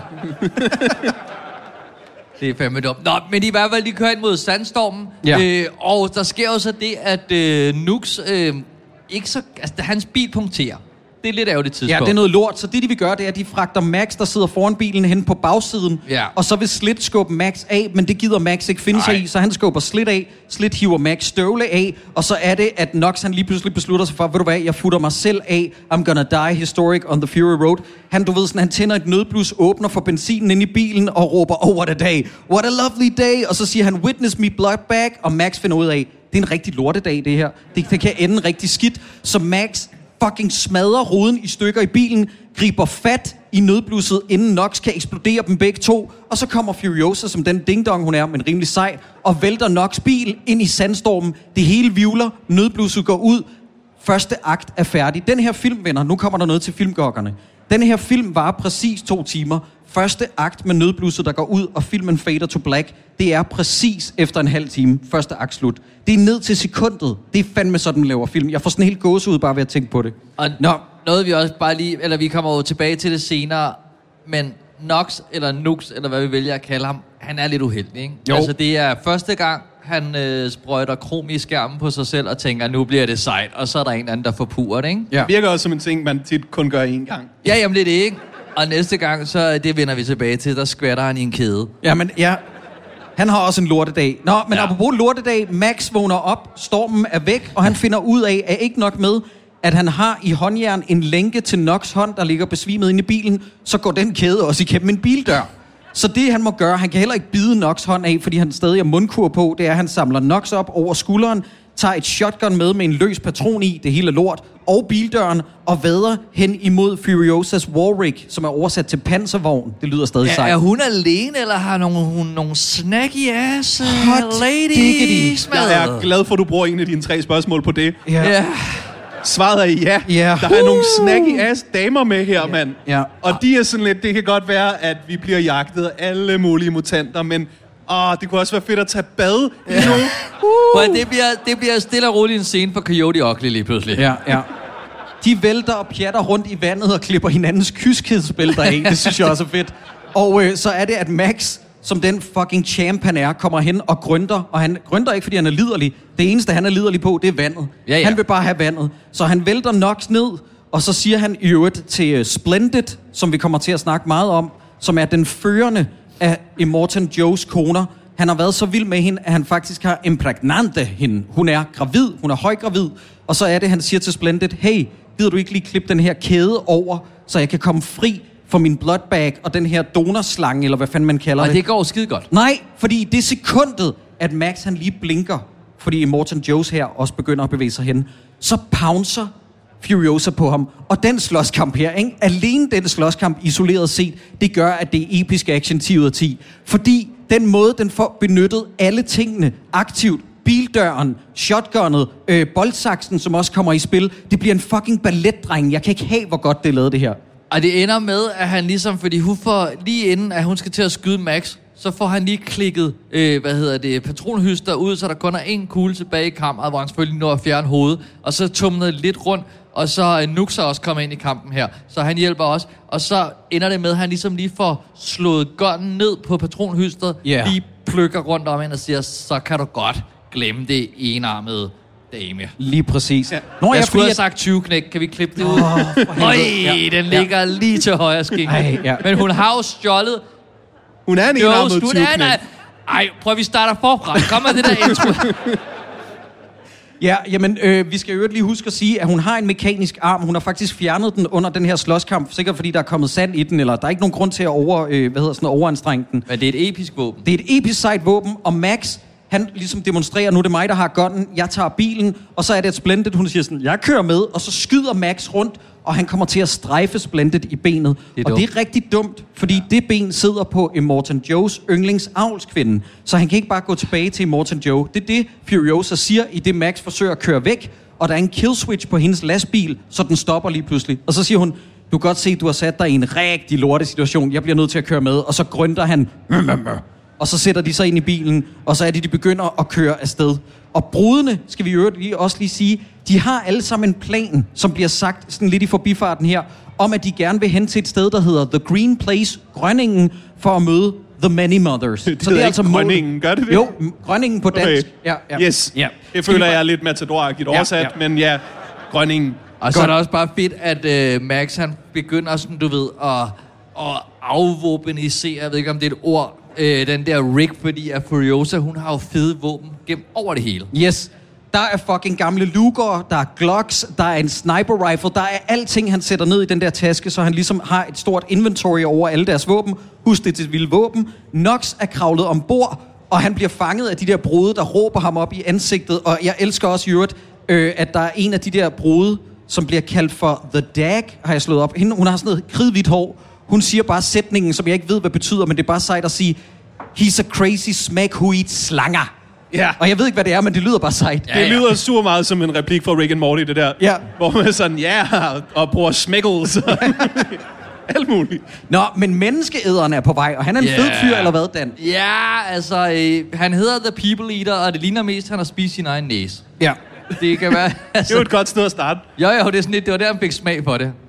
Det er fandme dumt. Nå, men i hvert fald, de kører ind mod sandstormen. Ja. Og der sker jo så det, at Nux ikke så... Altså, hans bil punkterer. Det er lidt ærgerligt tidspunkt. Ja, det er noget lort. Så det, de vil gøre, det er, at de fragter Max, der sidder foran bilen, hen på bagsiden. Ja. Og så vil Slit skubbe Max af, men det gider Max ikke finde sig i, så han skubber Slit af. Slit hiver Max støvle af, og så er det, at Nux han lige pludselig beslutter sig for, ved du hvad, jeg futter mig selv af. I'm gonna die historic on the Fury Road. Han, du ved sådan, han tænder et nødblus, åbner for benzinen ind i bilen og råber, oh, what a day. What a lovely day. Og så siger han, witness me blood bag, og Max finder ud af, det er en rigtig lortedag, det her. Det kan ende rigtig skidt. Så Max fucking smadrer ruden i stykker i bilen, griber fat i nødblusset, inden Nox kan eksplodere dem begge to, og så kommer Furiosa, som den dingdong hun er, men rimelig sej, og vælter Nox bil ind i sandstormen. Det hele vivler, nødblusset går ud, første akt er færdig. Den her film, venner, nu kommer der noget til filmgokkerne. Den her film var præcis 2 timer. Første akt med nødblusset, der går ud, og filmen fader to black, det er præcis efter en halv time. Første akt slut. Det er ned til sekundet. Det er fandme sådan, man laver film. Jeg får sådan helt gåsehud bare ved at tænke på det. Og noget vi også bare lige, eller vi kommer jo tilbage til det senere, men Nox eller Nux, eller hvad vi vælger at kalde ham, han er lidt uheldig, ikke? Jo. Altså det er første gang, han sprøjter krom i skærmen på sig selv og tænker, nu bliver det sejt, og så er der en anden, der forpurer det, ikke? Ja. Det virker også som en ting, man tit kun gør én gang. Ja, jamen det er det, ikke? Og næste gang, så det vender vi tilbage til, der skvatter han i en kæde. Jamen, ja. Han har også en lortedag. Nå, men apropos lortedag, Max vågner op, stormen er væk, og han finder ud af, at ikke nok med, at han har i håndjern en lænke til Nox hånd, der ligger besvimet inde i bilen, så går den kæde også igennem en bildør. Så det han må gøre, han kan heller ikke bide Nox hånd af, fordi han stadig har mundkur på, det er, at han samler Nox op over skulderen, tager et shotgun med en løs patron i, det hele er lort, og bildøren, og vader hen imod Furiosas Warrig, som er oversat til panservogn. Det lyder stadig sejt. Er hun alene, eller har hun nogle snacky ass ladies med? Jeg er glad for, at du bruger en af dine 3 spørgsmål på det. Ja. Svaret er ja. Der er nogle snacky ass damer med her, mand. Ja. Og de er sådan lidt, det kan godt være, at vi bliver jagtet af alle mulige mutanter, men det kunne også være fedt at tage bad i nogen. Det bliver stille og roligt en scene for Coyote Ugly lige pludselig. Ja. De vælter og pjatter rundt i vandet og klipper hinandens kyskhedsbælter af. Det synes jeg også er fedt. Og så er det, at Max som den fucking champ han er, kommer hen og grønter. Og han grønter ikke, fordi han er liderlig. Det eneste, han er liderlig på, det er vandet. Ja. Han vil bare have vandet. Så han vælter Nox ned, og så siger han i øvrigt til Splendid, som vi kommer til at snakke meget om, som er den førende af Immortan Joes koner. Han har været så vild med hende, at han faktisk har impregnante hende. Hun er gravid, hun er højgravid. Og så er det, han siger til Splendid, hey, gider du ikke lige klippe den her kæde over, så jeg kan komme fri for min bloodbag og den her donorslange, eller hvad fanden man kalder det. Og det går skide godt. Nej, fordi det sekundet, at Max han lige blinker, fordi Immortan Joes her også begynder at bevæge sig hen, så pouncer Furiosa på ham. Og den slåskamp her, ikke? Alene den slåskamp isoleret set, det gør, at det er episk action 10 ud af 10. Fordi den måde, den får benyttet alle tingene aktivt, bildøren, shotgunnet, boldsaksen, som også kommer i spil, det bliver en fucking balletdreng. Jeg kan ikke have, hvor godt det er lavet det her. Og det ender med, at han ligesom, fordi hun får, lige inden at hun skal til at skyde Max, så får han lige klikket, patronhyster ud, så der kun er en kugle tilbage i kammeret, hvor han selvfølgelig når at fjerne hovedet, og så tumler lidt rundt, og så Nux også kommer ind i kampen her, så han hjælper også, og så ender det med, at han ligesom lige får slået gunnen ned på patronhysteret, lige plukker rundt om hende og siger, så kan du godt glemme det enarmede dame. Lige præcis. Ja. Jeg skulle have sagt 20 knæk. Kan vi klippe det ud? Den ligger lige til højre skink. Men hun har jo stjålet. Hun er en enarmet 20 knæk. Ej, prøv vi starter forfra. Kom med det der intro. Ja, jamen, vi skal jo lige huske at sige, at hun har en mekanisk arm. Hun har faktisk fjernet den under den her slåskamp, sikkert fordi der er kommet sand i den, eller der er ikke nogen grund til at overanstrenge den. Men det er et episk våben. Det er et episk sejt våben, og Max, han ligesom demonstrerer, nu er det mig, der har gunnen, jeg tager bilen, og så er det et Splendid, hun siger sådan, jeg kører med, og så skyder Max rundt, og han kommer til at strejfe Splendid i benet. Det er rigtig dumt, fordi det ben sidder på Immortan Joes yndlingsavlskvinde, så han kan ikke bare gå tilbage til Immortan Joe. Det er det, Furiosa siger, i det Max forsøger at køre væk, og der er en killswitch på hendes lastbil, så den stopper lige pludselig. Og så siger hun, du kan godt se, du har sat dig i en rigtig lortesituation, jeg bliver nødt til at køre med, og så grønter han, og så sætter de sig ind i bilen, og så er det, de begynder at køre afsted. Og brudene, skal vi jo også lige sige, de har alle sammen en plan, som bliver sagt sådan lidt i forbifarten her, om at de gerne vil hen til et sted, der hedder The Green Place, Grønningen, for at møde The Many Mothers. Det så det er altså Grønningen, gør det det? Jo, Grønningen på dansk. Okay. Ja. Yes, det føler jeg er lidt matadoragtigt oversat, men ja, Grønningen. Og så er det også bare fedt, at Max han begynder sådan, du ved, at afvåbenisere, jeg ved ikke om det er et ord, den der rig, fordi at Furiosa, hun har jo fede våben gemt over det hele. Yes. Der er fucking gamle Luger, der er Glocks, der er en sniper rifle, der er alting, han sætter ned i den der taske, så han ligesom har et stort inventory over alle deres våben. Husk det til vilde våben. Nox er kravlet ombord, og han bliver fanget af de der brude, der råber ham op i ansigtet. Og jeg elsker også i øvrigt, at der er en af de der brude, som bliver kaldt for The Dag, har jeg slået op. Hun har sådan noget kridhvidt hår. Hun siger bare sætningen, som jeg ikke ved, hvad betyder, men det er bare sejt at sige, he's a crazy smack who eats slanger. Ja. Og jeg ved ikke, hvad det er, men det lyder bare sejt. Ja, det lyder super meget som en replik fra Rick and Morty, det der. Ja. Hvor man er sådan, og bruger smiggles. Alt muligt. Nå, men menneskeæderen er på vej, og han er en fed fyr, eller hvad, Dan? Ja, altså, han hedder The People Eater, og det ligner mest, han har spist sin egen næse. Ja. Det kan være... Altså, det er jo et godt sted at starte. Jo, det er sådan lidt, det var der, han fik smag på det.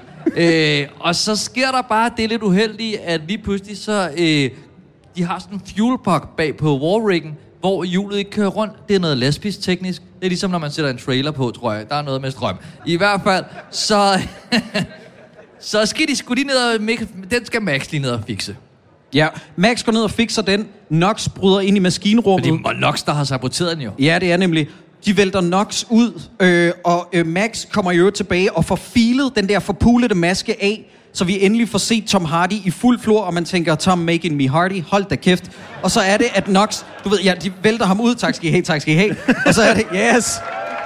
Og så sker der bare det lidt uheldige, at lige pludselig så... de har sådan en fuel puck bag på Warriggen, hvor hjulet ikke kører rundt. Det er noget lastbilsteknisk. Det er ligesom, når man sætter en trailer på, tror jeg. Der er noget med strøm. I hvert fald, så... så skal de ned og... Den skal Max lige ned og fikse. Ja, Max går ned og fikser den. Nox bryder ind i maskinrummet. Det er Nox, der har saboteret den jo. Ja, det er nemlig. De vælter Nox ud, og Max kommer jo tilbage og får filet den der forpulede maske af, så vi endelig får set Tom Hardy i fuld flor, og man tænker, Tom making me Hardy, hold da kæft. Og så er det, at Nox, du ved, ja, de vælter ham ud, tak skal I have. Og så er det, yes.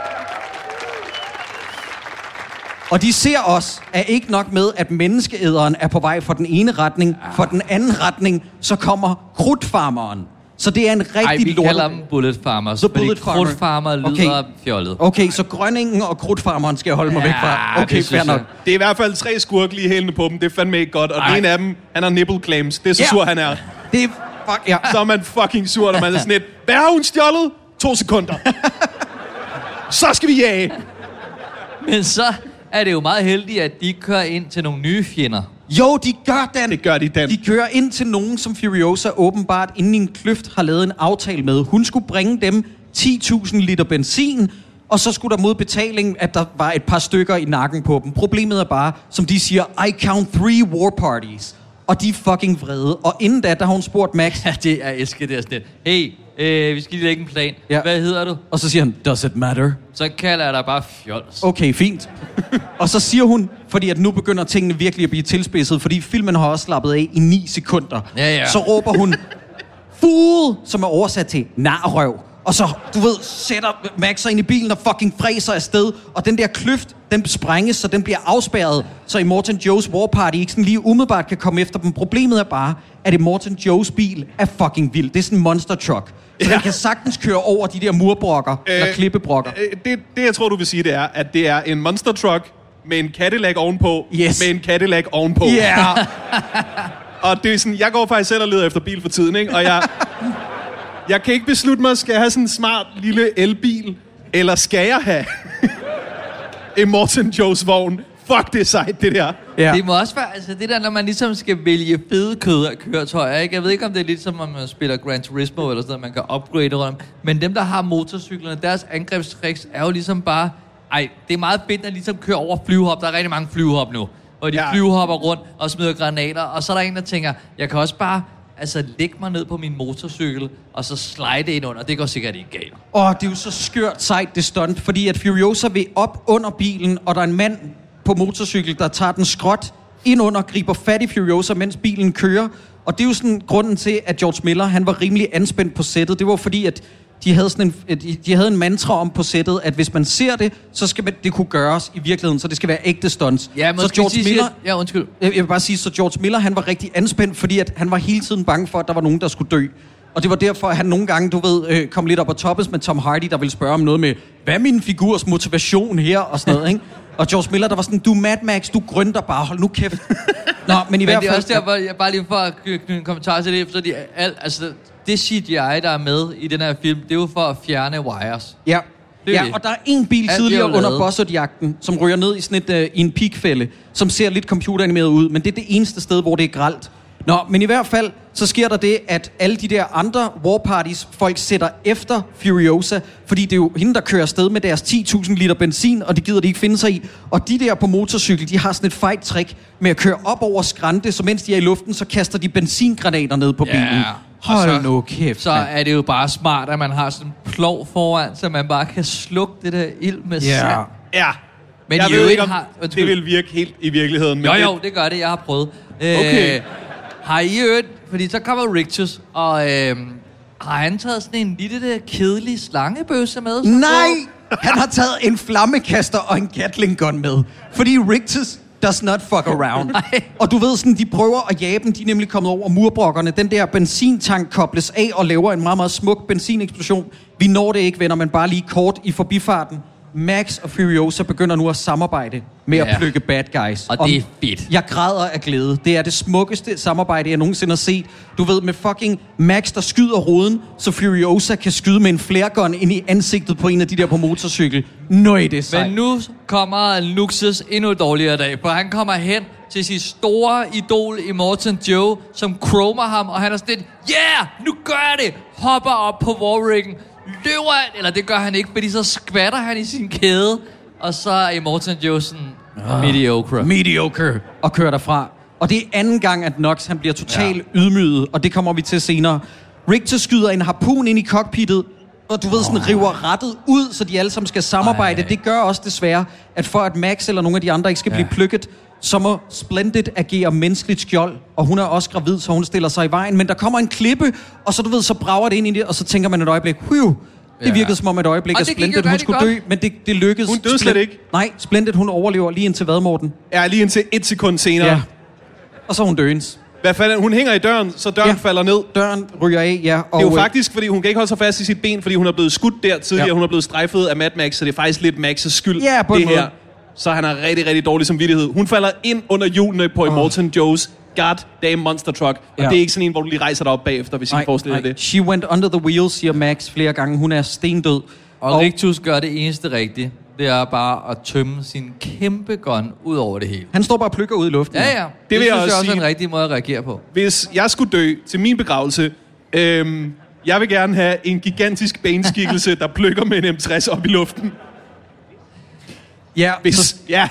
Og de ser også, at ikke nok med, at menneskeæderen er på vej fra den ene retning, for den anden retning, så kommer krudtfarmeren. Så det er en rigtig vi kalder dem bullet farmers, fordi krudtfarmer lyder fjollet. Okay, så Grønningen og krudtfarmeren skal jeg holde mig væk fra. Okay, fair nok. Det er i hvert fald 3 skurke lige hælende på dem. Det er fandme ikke godt. Og en af dem, han har nipple claims. Det er så sur, han er. Det er Så er man fucking sur, når man er sådan lidt. Hvad har hun stjålet? 2 sekunder. Så skal vi jage. Men så er det jo meget heldigt, at de kører ind til nogle nye fjender. Jo, de gør, Dan. Det gør de, Dan. De kører ind til nogen, som Furiosa åbenbart inden i en kløft har lavet en aftale med. Hun skulle bringe dem 10.000 liter benzin, og så skulle der mod betaling, at der var et par stykker i nakken på dem. Problemet er bare, som de siger, I count 3 war parties. Og de er fucking vrede. Og inden da har hun spurgt Max. Ja, det er Eske, det er sådan lidt. Hey, vi skal lige lægge en plan. Ja. Hvad hedder du? Og så siger han, does it matter? Så kalder jeg dig bare fjols. Okay, fint. Og så siger hun, fordi at nu begynder tingene virkelig at blive tilspidset, fordi filmen har også slappet af i 9 sekunder. Ja. Så råber hun, fool, som er oversat til narrøv. Og så, du ved, sætter Max sig ind i bilen og fucking fræser afsted. Og den der kløft, den sprænges, så den bliver afspærret. Så Immortan Joes War Party ikke sådan lige umiddelbart kan komme efter dem. Problemet er bare, at Immortan Joes bil er fucking vild. Det er sådan en monster truck. Så den kan sagtens køre over de der murbrokker, eller klippebrokker. Det, jeg tror, du vil sige, det er, at det er en monster truck med en Cadillac ovenpå, med en Cadillac ovenpå. Ja. Yeah. Og det er sådan, jeg går faktisk selv og leder efter bil for tiden, ikke? Og jeg kan ikke beslutte mig, skal jeg have sådan en smart lille elbil, eller skal jeg have Immortan Joes vogn? Fuck, det er sejt, det der. Ja. Det må også være, altså det der, når man ligesom skal vælge fede køretøjer, ikke? Jeg ved ikke, om det er lidt som, om man spiller Gran Turismo eller sådan noget, man kan upgrade rundt. Men dem, der har motorcyklerne, deres angrebstricks er jo ligesom bare... det er meget fedt, at ligesom kører over flyvehop. Der er rigtig mange flyvehop nu. Og de flyvehopper rundt og smider granater. Og så er der en, der tænker, jeg kan også bare... lægge mig ned på min motorcykel, og så slide ind under. Det går sikkert ikke galt. Det er jo så skørt sejt, det stunt, fordi at Furiosa vil op under bilen, og der er en mand på motorcykel, der tager den skråt ind under, griber fat i Furiosa, mens bilen kører. Og det er jo sådan grunden til, at George Miller, han var rimelig anspændt på sættet. Det var fordi, at de havde en mantra om på sættet, at hvis man ser det, så skal det kunne gøres i virkeligheden, så det skal være ægte stunts. Ja, så George Miller, undskyld. Jeg vil bare sige, så George Miller, han var rigtig anspændt, fordi at han var hele tiden bange for, at der var nogen, der skulle dø. Og det var derfor, at han nogle gange, kom lidt op og toppes med Tom Hardy, der ville spørge om noget med, hvad er min figurs motivation her, og sådan noget, ikke? Og George Miller, der var sådan, du Mad Max, du grønter bare, hold nu kæft. Nå, men i hvert fald... det er også der, hvor jeg bare lige for at knytte en kommentar til det, fordi det CGI, der er med i den her film, det er jo for at fjerne wires. Ja, og der er en bil tidligere under Buzzard-jagten, som ryger ned i sådan i en pigfælde, som ser lidt computeranimeret ud, men det er det eneste sted, hvor det er grelt. Nå, men i hvert fald, så sker der det, at alle de der andre war parties, folk sætter efter Furiosa, fordi det er jo hende, der kører afsted med deres 10.000 liter benzin, og det gider de ikke finde sig i. Og de der på motorcykel, de har sådan et fejt trick med at køre op over skrænte, så mens de er i luften, så kaster de benzingranater ned på bilen. Hold nu kæft. Så er det jo bare smart, at man har sådan en plov foran, så man bare kan slukke det der ild med sand. Ja. Men jeg ved ikke, om det vil virke helt i virkeligheden. Men jo, det gør det. Jeg har prøvet. Okay. Har I hørt? Fordi så kommer Rictus, og har han taget sådan en lille kedelig slangebøsse med? Nej! Han har taget en flammekaster og en Gatling gun med. Fordi Rictus does not fuck around. Og du ved sådan, de prøver at jage dem, de er nemlig kommet over murbrokkerne. Den der benzintank kobles af og laver en meget, meget smuk benzineksplosion. Vi når det ikke, venner, men bare lige kort i forbifarten. Max og Furiosa begynder nu at samarbejde med at plukke bad guys. Og det er fedt. Jeg græder af glæde. Det er det smukkeste samarbejde, jeg nogensinde har set. Du ved, med fucking Max, der skyder ruden, så Furiosa kan skyde med en flaregun ind i ansigtet på en af de der på motorcykel. Nøj, det er sejt. Men nu kommer Luxus endnu dårligere dag, for han kommer hen til sit store idol Immortan Joe, som chromer ham, og han er sådan lidt, nu gør jeg det! Hopper op på warriggen, løber han, eller det gør han ikke, fordi så skvatter han i sin kæde, og så er Immortan Joe sådan mediocre, og kører derfra. Og det er anden gang, at Nox han bliver totalt ydmyget, og det kommer vi til senere. Richter skyder en harpun ind i cockpittet, og du ved, sådan river rettet ud, så de alle sammen skal samarbejde. Det gør også desværre, at for at Max eller nogle af de andre ikke skal blive plukket, så må Splendid agere menneskeligt skjold, og hun er også gravid, så hun stiller sig i vejen. Men der kommer en klippe, og så du ved, så brager det ind i det, og så tænker man et øjeblik, det virkede som om et øjeblik, at Splendid hun skulle dø, men det lykkedes. Hun døde slet ikke. Nej, Splendid hun overlever lige indtil hvad, Morten? Ja, lige indtil 1 sekund senere. Ja. Og så er hun døens. Hvad fanden? Hun hænger i døren, så døren falder ned. Døren ryger af, ja. Og det er jo faktisk, fordi hun kan ikke holde sig fast i sit ben, fordi hun er blevet skudt der tidligere. Hun er blevet strejfet af Mad Max, så det er faktisk lidt Max's skyld, det her. Så han har rigtig, rigtig dårlig samvittighed. Hun falder ind under hjulene på Immortan Joes goddamn monster truck. Og det er ikke sådan en, hvor du lige rejser dig op bagefter, hvis I forestiller det. She went under the wheels, siger Max flere gange. Hun er stendød. Og Rictus gør det eneste rigtige. det er bare at tømme sin kæmpe gun ud over det hele. Han står bare og plukker ud i luften. Ja. Det vil jeg synes også jeg også er sige. en rigtig måde at reagere på. Hvis jeg skulle dø til min begravelse, jeg vil gerne have en gigantisk baneskikkelse, der plukker med en M60 op i luften. Ja, Ja.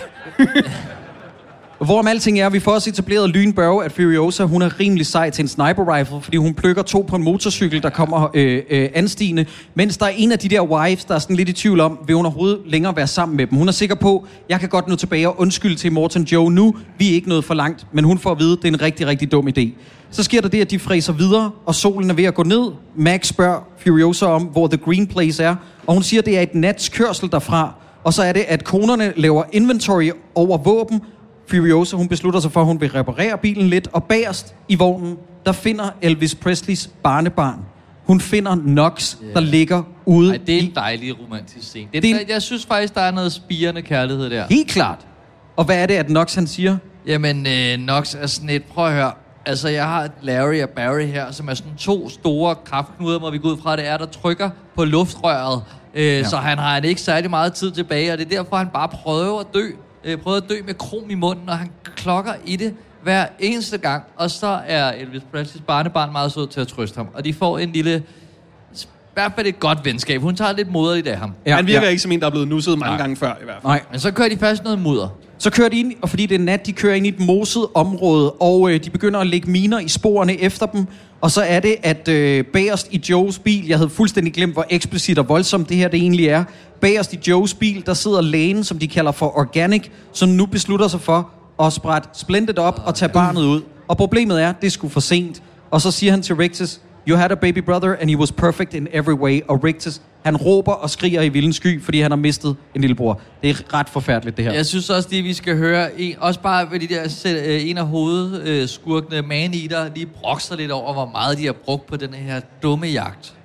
Hvorom alting er, vi får også etableret Lyn Børge, at Furiosa, hun er rimelig sej til en sniper rifle, fordi hun plukker 2 på en motorcykel, der kommer anstigende, mens der er en af de der wives, der er sådan lidt i tvivl om, vil hun overhovedet længere være sammen med dem. Hun er sikker på, jeg kan godt nå tilbage og undskylde til Morton Joe nu, vi er ikke nået for langt, men hun får at vide, det er en rigtig, rigtig dum idé. Så sker der det, at de fræser videre, og solen er ved at gå ned. Max spørger Furiosa om, hvor The Green Place er, og hun siger, det er et natskørsel derfra, og så er det, at konerne laver inventory over våben. Furiosa, hun beslutter sig for, at hun vil reparere bilen lidt, og bagerst i vognen, der finder Elvis Presleys barnebarn. Hun finder Knox, der ligger ude. Ej, det er en dejlig romantisk scene. Jeg synes faktisk, der er noget spirende kærlighed der. Helt klart. Og hvad er det, at Knox han siger? Jamen, Knox er sådan et, prøv at høre. Altså, jeg har Larry og Barry her, som er sådan 2 store kraftknuder, må vi gå ud fra, det er, der trykker på luftrøret. Så han har ikke særlig meget tid tilbage, og det er derfor, han bare prøver at dø. Prøver at dø med krom i munden, og han klokker i det hver eneste gang. Og så er Elvis Presleys barnebarn meget sød til at trøste ham. Og de får en lille, i hvert fald et godt venskab. Hun tager lidt moderligt af ham. Ja, han virker ikke som en, der er blevet nusset mange gange før, i hvert fald. Nej. Men så kører de faktisk noget mudder. Så kører de ind, og fordi det er nat, de kører ind i et moset område, og de begynder at lægge miner i sporene efter dem. Og så er det, at bagerst i Joes bil, jeg havde fuldstændig glemt, hvor eksplicit og voldsomt det her det egentlig er. Bagerst i Joes bil, der sidder lægen, som de kalder for Organic, som nu beslutter sig for at sprætte Splendid op og tage barnet ud. Og problemet er, det er sgu for sent. Og så siger han til Rictus, you had a baby brother, and he was perfect in every way. Og Rictus, han råber og skriger i vildens sky, fordi han har mistet en lillebror. Det er ret forfærdeligt, det her. Jeg synes også, vi skal høre, også bare ved de der, en af hovedskurkene, Man-Eater, lige brokser lidt over, hvor meget de har brugt på den her dumme jagt.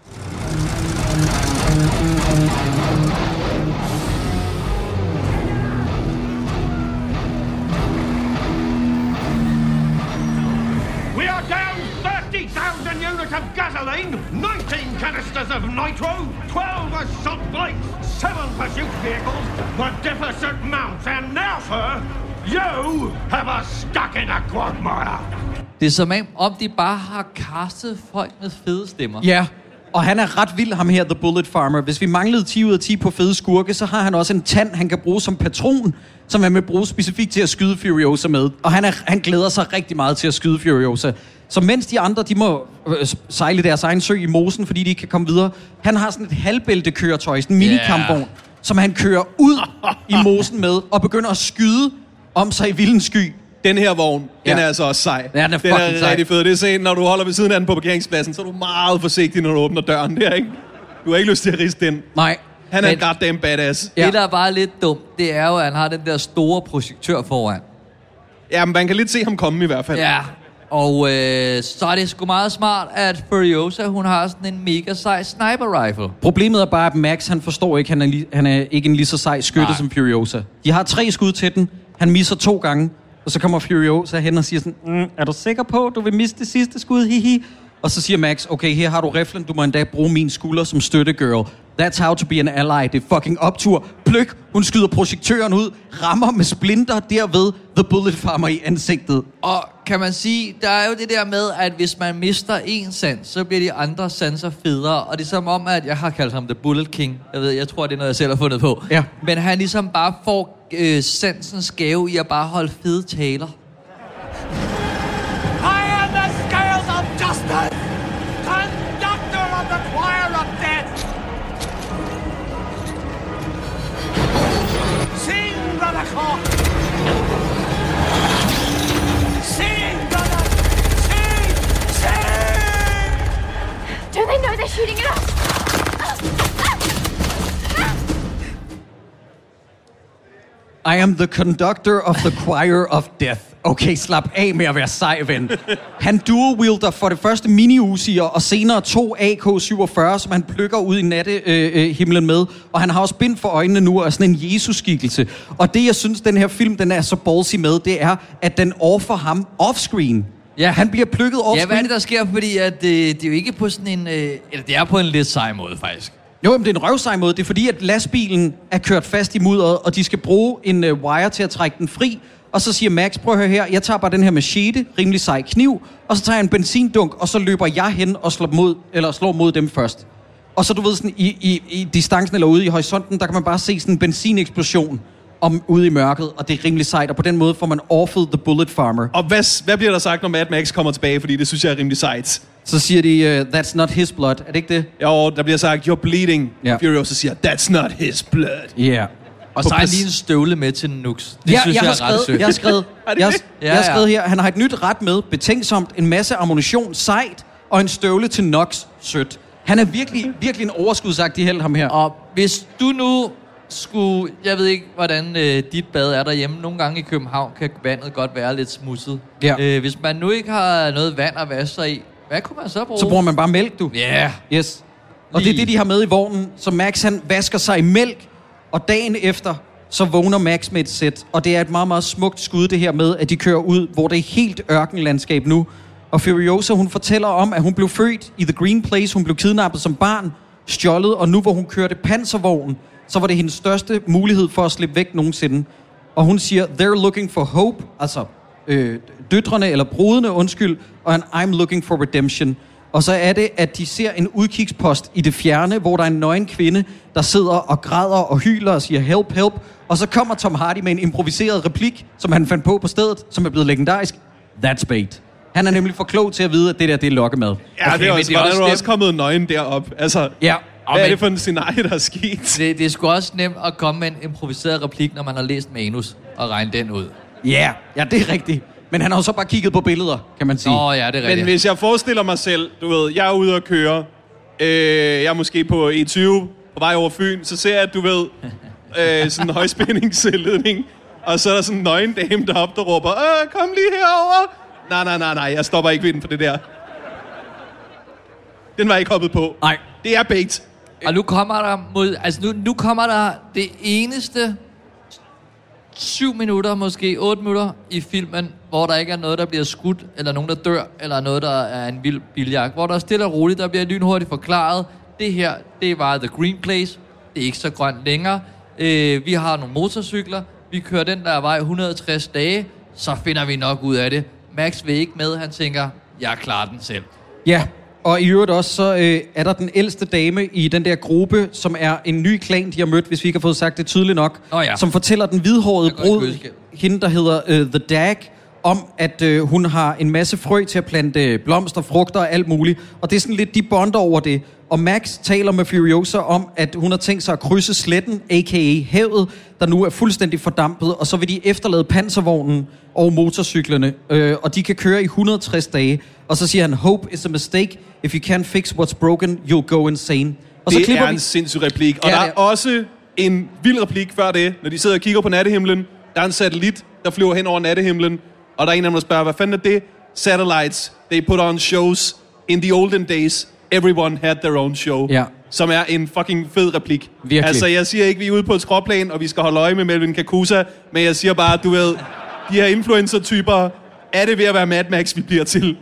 We are down 30,000 units of gasoline, 19 canisters of nitro, 12 assault bikes, 7 pursuit vehicles, the deficit mounts, and now, sir, you have us stuck in a quagmire. Det er som om, de bare har castet folk med fede stemmer. Ja, og han er ret vild, ham her, The Bullet Farmer. Hvis vi manglede 10 ud af 10 på fede skurke, så har han også en tand, han kan bruge som patron, som han vil bruge specifikt til at skyde Furiosa med. Og han glæder sig rigtig meget til at skyde Furiosa. Så mens de andre, de må sejle deres egen sø i mosen, fordi de ikke kan komme videre, han har sådan et halvbæltekøretøj, sådan en minikampvogn, som han kører ud i mosen med, og begynder at skyde om sig i vildens sky. Den her vogn, den er altså også sej. Ja, den er rigtig fed. Det er sådan, når du holder ved siden af den på parkeringspladsen, så er du meget forsigtig, når du åbner døren der, ikke? Du har ikke lyst til at riste den. Nej. Han er en goddamn badass. Det, der er bare lidt dumt, det er jo, at han har den der store projektør foran. Ja, men man kan lidt se ham komme i hvert fald. Ja, og så er det sgu meget smart, at Furiosa, hun har sådan en mega sej sniper rifle. Problemet er bare, at Max, han forstår ikke, han er ikke en lige så sej skytte som Furiosa. De har 3 skud til den, han misser 2 gange, og så kommer Furiosa hen og siger sådan, er du sikker på, du vil miste det sidste skud, hihi? Og så siger Max, okay, her har du riflen, du må endda bruge min skulder som støttegirl. That's how to be an ally. Det er fucking optur. Pløk, hun skyder projektøren ud, rammer med splinter derved The Bullet Farmer i ansigtet. Og kan man sige, der er jo det der med, at hvis man mister en sans, så bliver de andre sanser federe. Og det er som om, at jeg har kaldt ham The Bullet King. Jeg tror, det er noget, jeg selv har fundet på. Ja. Men han ligesom bare får sansens gave i at bare holde fede taler. I am the scales of justice, conductor of the choir of death. Sing, brother Clark. Sing, brother. Sing, sing. Don't they know they're shooting at us? I am the conductor of the choir of death. Okay, slap af med at være sej, ven. Han dual-wielder for det første mini-Uzi'er, og senere 2 AK-47, som han plukker ud i nattehimlen med. Og han har også bind for øjnene nu, og sådan en Jesus-skikkelse. Og det, jeg synes, den her film, den er så ballsy med, det er, at den offer ham offscreen. Ja. Han bliver plukket offscreen. Ja, hvad er det, der sker? Fordi at, det er jo ikke på sådan en... eller det er på en lidt sej måde, faktisk. Jo, men det er en røvsej måde. Det er fordi, at lastbilen er kørt fast i mudderet, og de skal bruge en wire til at trække den fri. Og så siger Max, prøv at høre her, jeg tager bare den her machete, rimelig sej kniv, og så tager jeg en benzindunk, og så løber jeg hen og slår mod dem først. Og så du ved sådan, i distancen eller ude i horisonten, der kan man bare se sådan en benzineksplosion ude i mørket, og det er rimelig sejt, og på den måde får man offet the bullet farmer. Og hvad bliver der sagt, når Mad Max kommer tilbage, fordi det synes jeg er rimelig sejt? Så siger de, that's not his blood. Er det ikke det? Jo, der bliver sagt, you're bleeding. Ja. Furiosa siger, that's not his blood. Yeah. Og så er lige en støvle med til Nux. Det synes jeg er ret sødt. Jeg har skrevet her, han har et nyt ret med, betænksomt, en masse ammunition, sejt, og en støvle til Nux, sødt. Han er virkelig en overskudsagtig held, ham her. Og hvis du nu skulle... Jeg ved ikke, hvordan dit bad er derhjemme. Nogle gange i København kan vandet godt være lidt smudset. Ja. Hvis man nu ikke har noget vand at vaske sig i, hvad kunne man så bruge? Så bruger man bare mælk, du. Ja. Yeah. Yes. Og det er det, de har med i vognen. Så Max, han vasker sig i mælk, og dagen efter, så vågner Max med et sæt. Og det er et meget, meget smukt skud, det her med, at de kører ud, hvor det er helt ørkenlandskab nu. Og Furiosa, hun fortæller om, at hun blev født i The Green Place. Hun blev kidnappet som barn, stjålet, og nu hvor hun kørte panservognen, så var det hendes største mulighed for at slippe væk nogensinde. Og hun siger, they're looking for hope, altså døtrene eller brudene, og I'm looking for redemption. Og så er det, at de ser en udkigspost i det fjerne, hvor der er en nøgen kvinde, der sidder og græder og hyler og siger, help, help. Og så kommer Tom Hardy med en improviseret replik, som han fandt på stedet, som er blevet legendarisk. That's bait. Han er nemlig for klog til at vide, at det der, det er lokkemad. Ja, okay, det er også kommet nøgen derop. Altså, ja. Hvad er det for en scenarie, der er sket? Det er sgu også nemt at komme med en improviseret replik, når man har læst manus og regne den ud. Ja, det er rigtigt. Men han har jo så bare kigget på billeder, kan man sige. Nå, ja, det er rigtigt. Men hvis jeg forestiller mig selv, du ved, jeg er ude at køre, jeg er måske på E20, på vej over Fyn, så ser jeg, at du ved, sådan en højspændingsledning, og så er der sådan en nøgen dame deroppe, der råber, kom lige herover. Nej, jeg stopper ikke vinden for det der. Den var ikke hoppet på. Nej. Det er bait. Og nu kommer der nu kommer der det eneste 7 minutter, måske 8 minutter i filmen, hvor der ikke er noget, der bliver skudt, eller nogen, der dør, eller noget, der er en vild biljagt. Hvor der er stille og roligt, der bliver lynhurtigt forklaret. Det her, det var The Green Place. Det er ikke så grønt længere. Vi har nogle motorcykler. Vi kører den der vej 160 dage. Så finder vi nok ud af det. Max vil ikke med. Han tænker, jeg klarer den selv. Ja, og i øvrigt også, så er der den ældste dame i den der gruppe, som er en ny klan, de har mødt, hvis vi ikke har fået sagt det tydeligt nok, som fortæller den hvidhårede brud, hende der hedder The Dag, om at hun har en masse frø til at plante blomster, frugter og alt muligt. Og det er sådan lidt, de bonder over det. Og Max taler med Furiosa om, at hun har tænkt sig at krydse sletten, a.k.a. havet, der nu er fuldstændig fordampet, og så vil de efterlade panservognen og motorcyklerne, og de kan køre i 160 dage. Og så siger han, hope is a mistake. If you can't fix what's broken, you'll go insane. Og det så er en sindssyg replik. Og der er også en vild replik før det, når de sidder og kigger på nattehimlen. Der er en satellit, der flyver hen over nattehimlen, og der er en af dem, der spørger, hvad fanden er det? Satellites, they put on shows. In the olden days, everyone had their own show. Ja. Som er en fucking fed replik. Virkelig. Altså, jeg siger ikke, vi er ude på et skråplan, og vi skal holde øje med Melvin Kakusa, men jeg siger bare, du ved, de her influencer-typer, er det ved at være Mad Max, vi bliver til?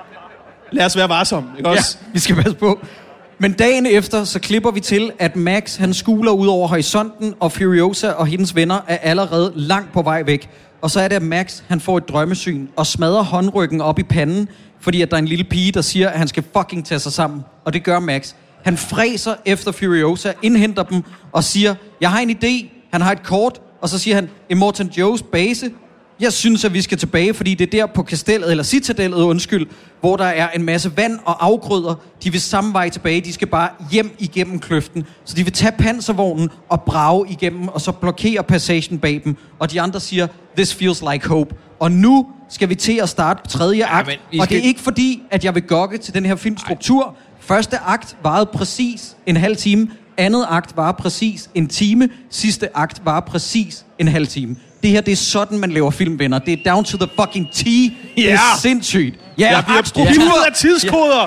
Lad os være varsomme, ikke også? Ja, vi skal passe på. Men dagen efter, så klipper vi til, at Max, han skuler ud over horisonten, og Furiosa og hendes venner er allerede langt på vej væk. Og så er det, at Max, han får et drømmesyn og smadrer håndryggen op i panden, fordi at der er en lille pige, der siger, at han skal fucking tage sig sammen. Og det gør Max. Han fræser efter Furiosa, indhenter dem og siger, jeg har en idé. Han har et kort, og så siger han, Immortan Joes base. Jeg synes, at vi skal tilbage, fordi det er der på kastellet, eller citadellet, hvor der er en masse vand og afgrøder. De vil samme vej tilbage. De skal bare hjem igennem kløften. Så de vil tage panservognen og brage igennem, og så blokere passagen bag dem. Og de andre siger, this feels like hope. Og nu skal vi til at starte på 3. akt. Og det er ikke fordi, at jeg vil gokke til den her filmstruktur. Første akt varede præcis en halv time. Andet akt varer præcis en time. Sidste akt varer præcis en halv time. Det her, det er sådan, man laver filmvenner. Det er down to the fucking T. Det er sindssygt. Ja, jeg bliver struktur af tidskoder.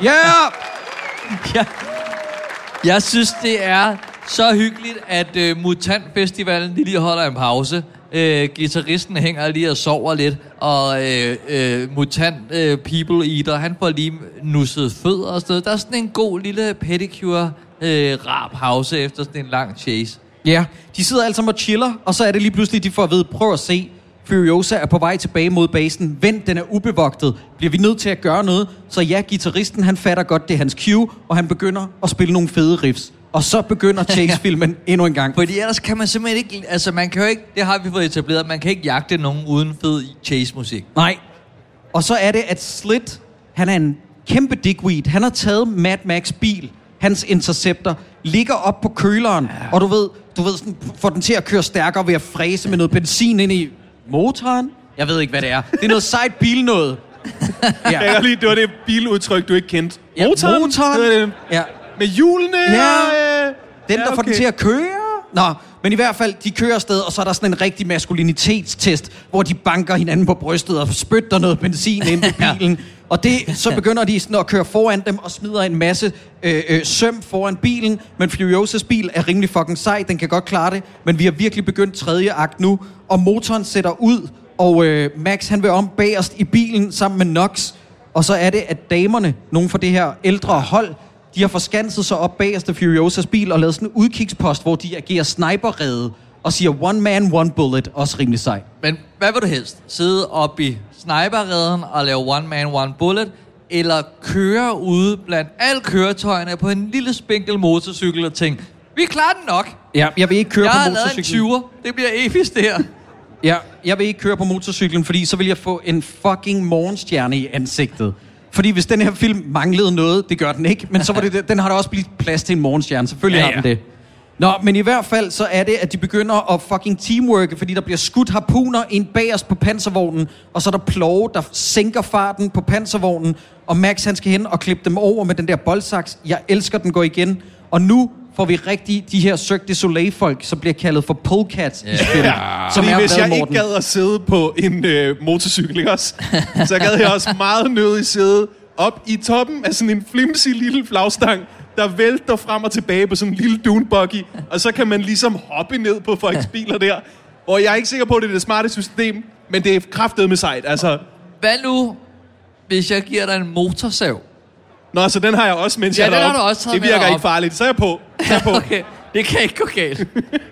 Ja. Jeg synes, det er så hyggeligt, at Mutant-festivalen lige holder en pause. Guitaristen hænger lige og sover lidt, og Mutant People Eater, han får lige nusset fødder og sådan noget. Der er sådan en god lille pedicure rar pause efter sådan en lang chase. Ja, de sidder alle sammen og chiller, og så er det lige pludselig, de får at vide, prøv at se, Furiosa er på vej tilbage mod basen. Vent, den er ubevogtet. Bliver vi nødt til at gøre noget? Så ja, guitaristen, han fatter godt, det er hans cue, og han begynder at spille nogle fede riffs. Og så begynder chase-filmen endnu en gang. Fordi ellers kan man simpelthen ikke... Altså, man kan jo ikke... Det har vi fået etableret. Man kan ikke jagte nogen uden fed chase-musik. Nej. Og så er det, at Slit, han er en kæmpe dickweed. Han har taget Mad Max bil, hans Interceptor, ligger op på køleren, og du ved sådan, får den til at køre stærkere ved at fræse med noget benzin ind i motoren. Jeg ved ikke, hvad det er. Det er noget sejt bil noget. Ja. Jeg kan lige, det var det biludtryk, du ikke kendte. Ja, motoren. Ja. Med hjulene. Ja. Den, der får den til at køre. Nå, men i hvert fald, de kører afsted, og så er der sådan en rigtig maskulinitetstest, hvor de banker hinanden på brystet og spytter noget benzin ind i bilen. Og så begynder de sådan at køre foran dem og smider en masse søm foran bilen. Men Furiosas bil er rimelig fucking sej, den kan godt klare det. Men vi har virkelig begyndt 3. akt nu, og motoren sætter ud, og Max han vil om bagerst i bilen sammen med Nox. Og så er det, at damerne, nogle fra det her ældre hold, de har forskanset sig op bagerst af Furiosas bil og lavet sådan en udkigspost, hvor de agerer sniperrede og siger one man, one bullet. Også rimelig sej. Men hvad vil du helst? Sidde oppe i sniperreden og lave one man, one bullet? Eller køre ude blandt alle køretøjerne på en lille spinkel motorcykel og tænke, vi klarer den nok. Ja, jeg vil ikke køre på motorcyklen. Jeg har lavet en 20'er. Det bliver episk, det her. Ja, jeg vil ikke køre på motorcyklen, fordi så vil jeg få en fucking morgenstjerne i ansigtet. Fordi hvis den her film manglede noget, det gør den ikke, men så var det, den har der også blivet plads til en morgenstjerne. Selvfølgelig har den det. Nå, men i hvert fald så er det, at de begynder at fucking teamworke, fordi der bliver skudt harpuner ind bagerst på panservognen, og så er der plove, der sænker farten på panservognen, og Max han skal hen og klippe dem over med den der boldsaks. Jeg elsker den går igen. Og nu får vi rigtig de her Cirque du Soleil-folk, som bliver kaldet for polecats i spil. Ja. Fordi hvis jeg ikke gad at sidde på en motorcykel, ikke også? Så gad jeg også meget nødigt sidde op i toppen af sådan en flimsig lille flagstang, der vælter frem og tilbage på sådan en lille dunebuggy, og så kan man ligesom hoppe ned på folks biler der. Og jeg er ikke sikker på, at det er det smarte system, men det er kraftedeme sejt. Altså. Hvad nu, hvis jeg giver dig en motorsav? Nå, så den har jeg også, mens jeg er deroppe. Det virker ikke farligt. Så er jeg på. Okay, det kan ikke gå galt.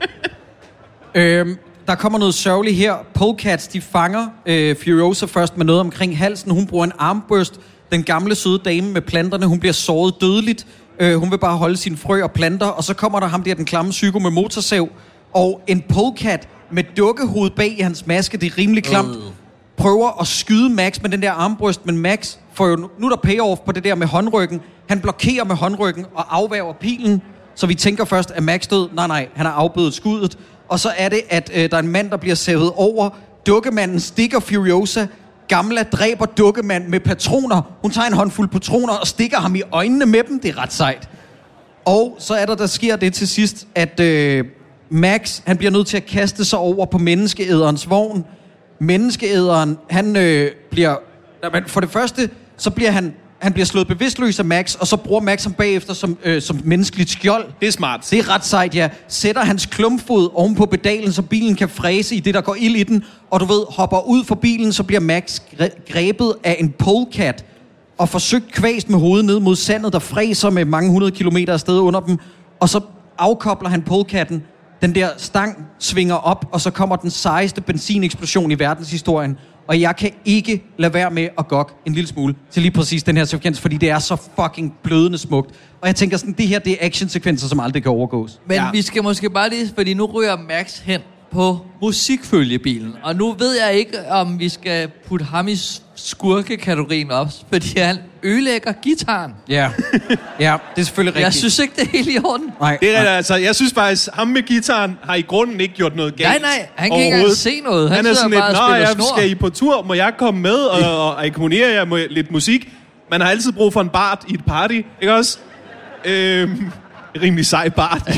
Der kommer noget sørgeligt her. Polecats, de fanger Furiosa først med noget omkring halsen. Hun bruger en armburst. Den gamle søde dame med planterne, hun bliver såret dødeligt. Hun vil bare holde sine frø og planter. Og så kommer der ham der, den klamme psyko med motorsav. Og en polecat med dukkehoved bag i hans maske. Det er rimelig klamt. Prøver at skyde Max med den der armbryst, men Max får jo... Nu er der payoff på det der med håndryggen. Han blokerer med håndryggen og afværger pilen. Så vi tænker først, at Max død. Nej, han har afbødet skuddet. Og så er det, at der er en mand, der bliver savet over. Dukkemanden stikker Furiosa. Gamla dræber dukkemand med patroner. Hun tager en håndfuld patroner og stikker ham i øjnene med dem. Det er ret sejt. Og så er der sker det til sidst, at Max han bliver nødt til at kaste sig over på menneskeæderens vogn. Menneskeæderen, han bliver... For det første, så bliver han bliver slået bevidstløs af Max, og så bruger Max ham bagefter som menneskeligt skjold. Det er smart. Det er ret sejt, ja. Sætter hans klumpfod oven på pedalen, så bilen kan fræse i det, der går ild i den. Og du ved, hopper ud for bilen, så bliver Max grebet af en polecat og forsøgt kvæst med hovedet ned mod sandet, der fræser med mange 100 kilometer afsted under dem. Og så afkobler han polecatten. Den der stang svinger op, og så kommer den sejeste benzineksplosion i verdenshistorien. Og jeg kan ikke lade være med at gokke en lille smule til lige præcis den her sekvens, fordi det er så fucking blødende smukt. Og jeg tænker sådan, det her, det er actionsekvenser, som aldrig kan overgås. Men vi skal måske bare lige, fordi nu ryger Max hen på musikfølgebilen. Og nu ved jeg ikke, om vi skal putte ham i skurkekategorien op, fordi han ødelægger gitaren. Ja, ja, det er selvfølgelig rigtigt. Jeg synes ikke, det er helt i orden. Nej, det er altså, jeg synes faktisk, ham med gitaren har i grunden ikke gjort noget galt. Nej, han kan ikke engang se noget. Han er sådan lidt, skal I på tur? Må jeg komme med og akkompagnere jer med lidt musik? Man har altid brug for en bard i et party, ikke også? Rimelig sej bard.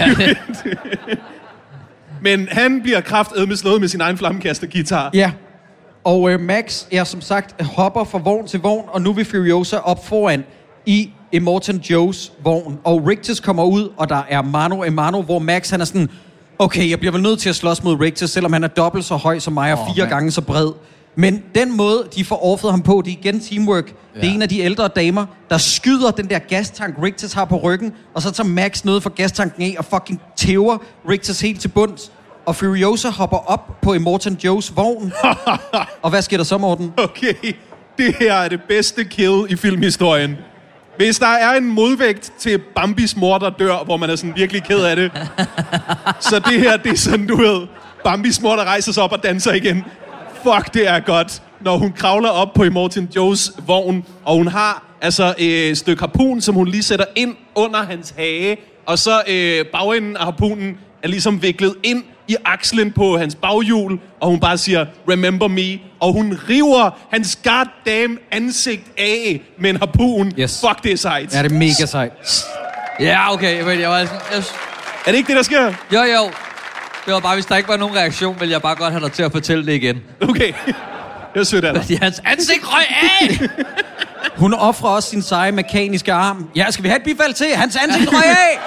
Men han bliver kraftedme slået med sin egen flammekaster-guitar. Ja, og Max er som sagt hopper fra vogn til vogn, og nu vil Furiosa op foran i Immortan Joes vogn. Og Rictus kommer ud, og der er mano a mano, hvor Max han er sådan, okay, jeg bliver vel nødt til at slås mod Rictus, selvom han er dobbelt så høj som mig og 4 gange så bred. Men den måde, de får offret ham på, det er igen teamwork. Ja. Det er en af de ældre damer, der skyder den der gastank, Righteous har på ryggen, og så tager Max noget fra gastanken af og fucking tæver Righteous helt til bunds. Og Furiosa hopper op på Immortan Joes vogn. Og hvad sker der så, Morten? Okay, det her er det bedste kill i filmhistorien. Hvis der er en modvægt til Bambis mor, der dør, hvor man er sådan virkelig ked af det, så det her, det er sådan, du ved, Bambis mor, der rejser sig op og danser igen. Fuck, det er godt. Når hun kravler op på Immortan Joes vogn, og hun har altså et stykke harpun, som hun lige sætter ind under hans hage, og så bagenden af harpunen er ligesom viklet ind i akslen på hans baghjul, og hun bare siger, remember me, og hun river hans goddamn ansigt af med en harpun. Yes. Fuck, det er sejt. Ja, det er mega sejt. Ja, okay, men jeg var sådan... Er det ikke det, der sker? Jo. Det var bare, hvis der ikke var nogen reaktion, ville jeg bare godt have dig til at fortælle det igen. Okay. Det er sødt af dig. Fordi hans ansigt røg af! Hun offrer også sin seje mekaniske arm. Ja, skal vi have et bifald til? Hans ansigt røg af!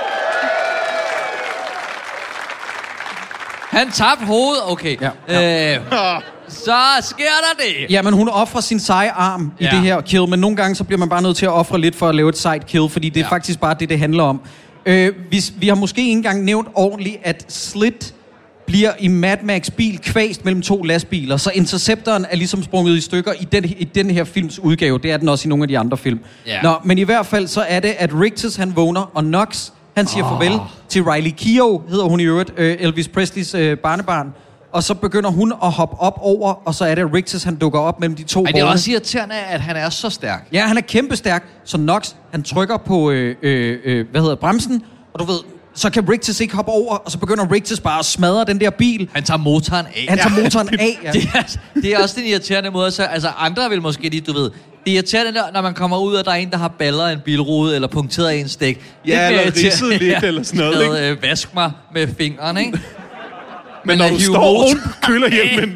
Han tabte hovedet. Okay. Ja. Så sker der det. Ja, men hun offrer sin seje arm i det her kill, men nogle gange så bliver man bare nødt til at ofre lidt for at lave et sejt kill, fordi det er faktisk bare det handler om. Vi har måske ikke engang nævnt ordentligt, at Slit bliver i Mad Max bil kvæst mellem 2 lastbiler, så Interceptoren er ligesom sprunget i stykker i den her films udgave. Det er den også i nogle af de andre film. Yeah. Nå, men i hvert fald så er det, at Righteous han vågner, og Knox han siger farvel til Riley Keough, hedder hun i øvrigt, Elvis Presleys barnebarn. Og så begynder hun at hoppe op over, og så er det Righteous, han dukker op mellem de 2 vogne. Det er også irriterende, at han er så stærk. Ja, han er kæmpestærk, så Knox, han trykker på, bremsen, og du ved, så kan Righteous ikke hoppe over, og så begynder Righteous bare at smadre den der bil. Han tager motoren af. Ja. Det er også den irriterende måde. Så, altså, andre vil måske lige, du ved... Det er irriterende, når man kommer ud, og der er en, der har baller en bilrude, eller punkteret en stik. Ja, eller ridset lidt, eller sådan noget, ikke? Vask mig med fingeren, ikke? Men når du står oven på kølerhjelmen...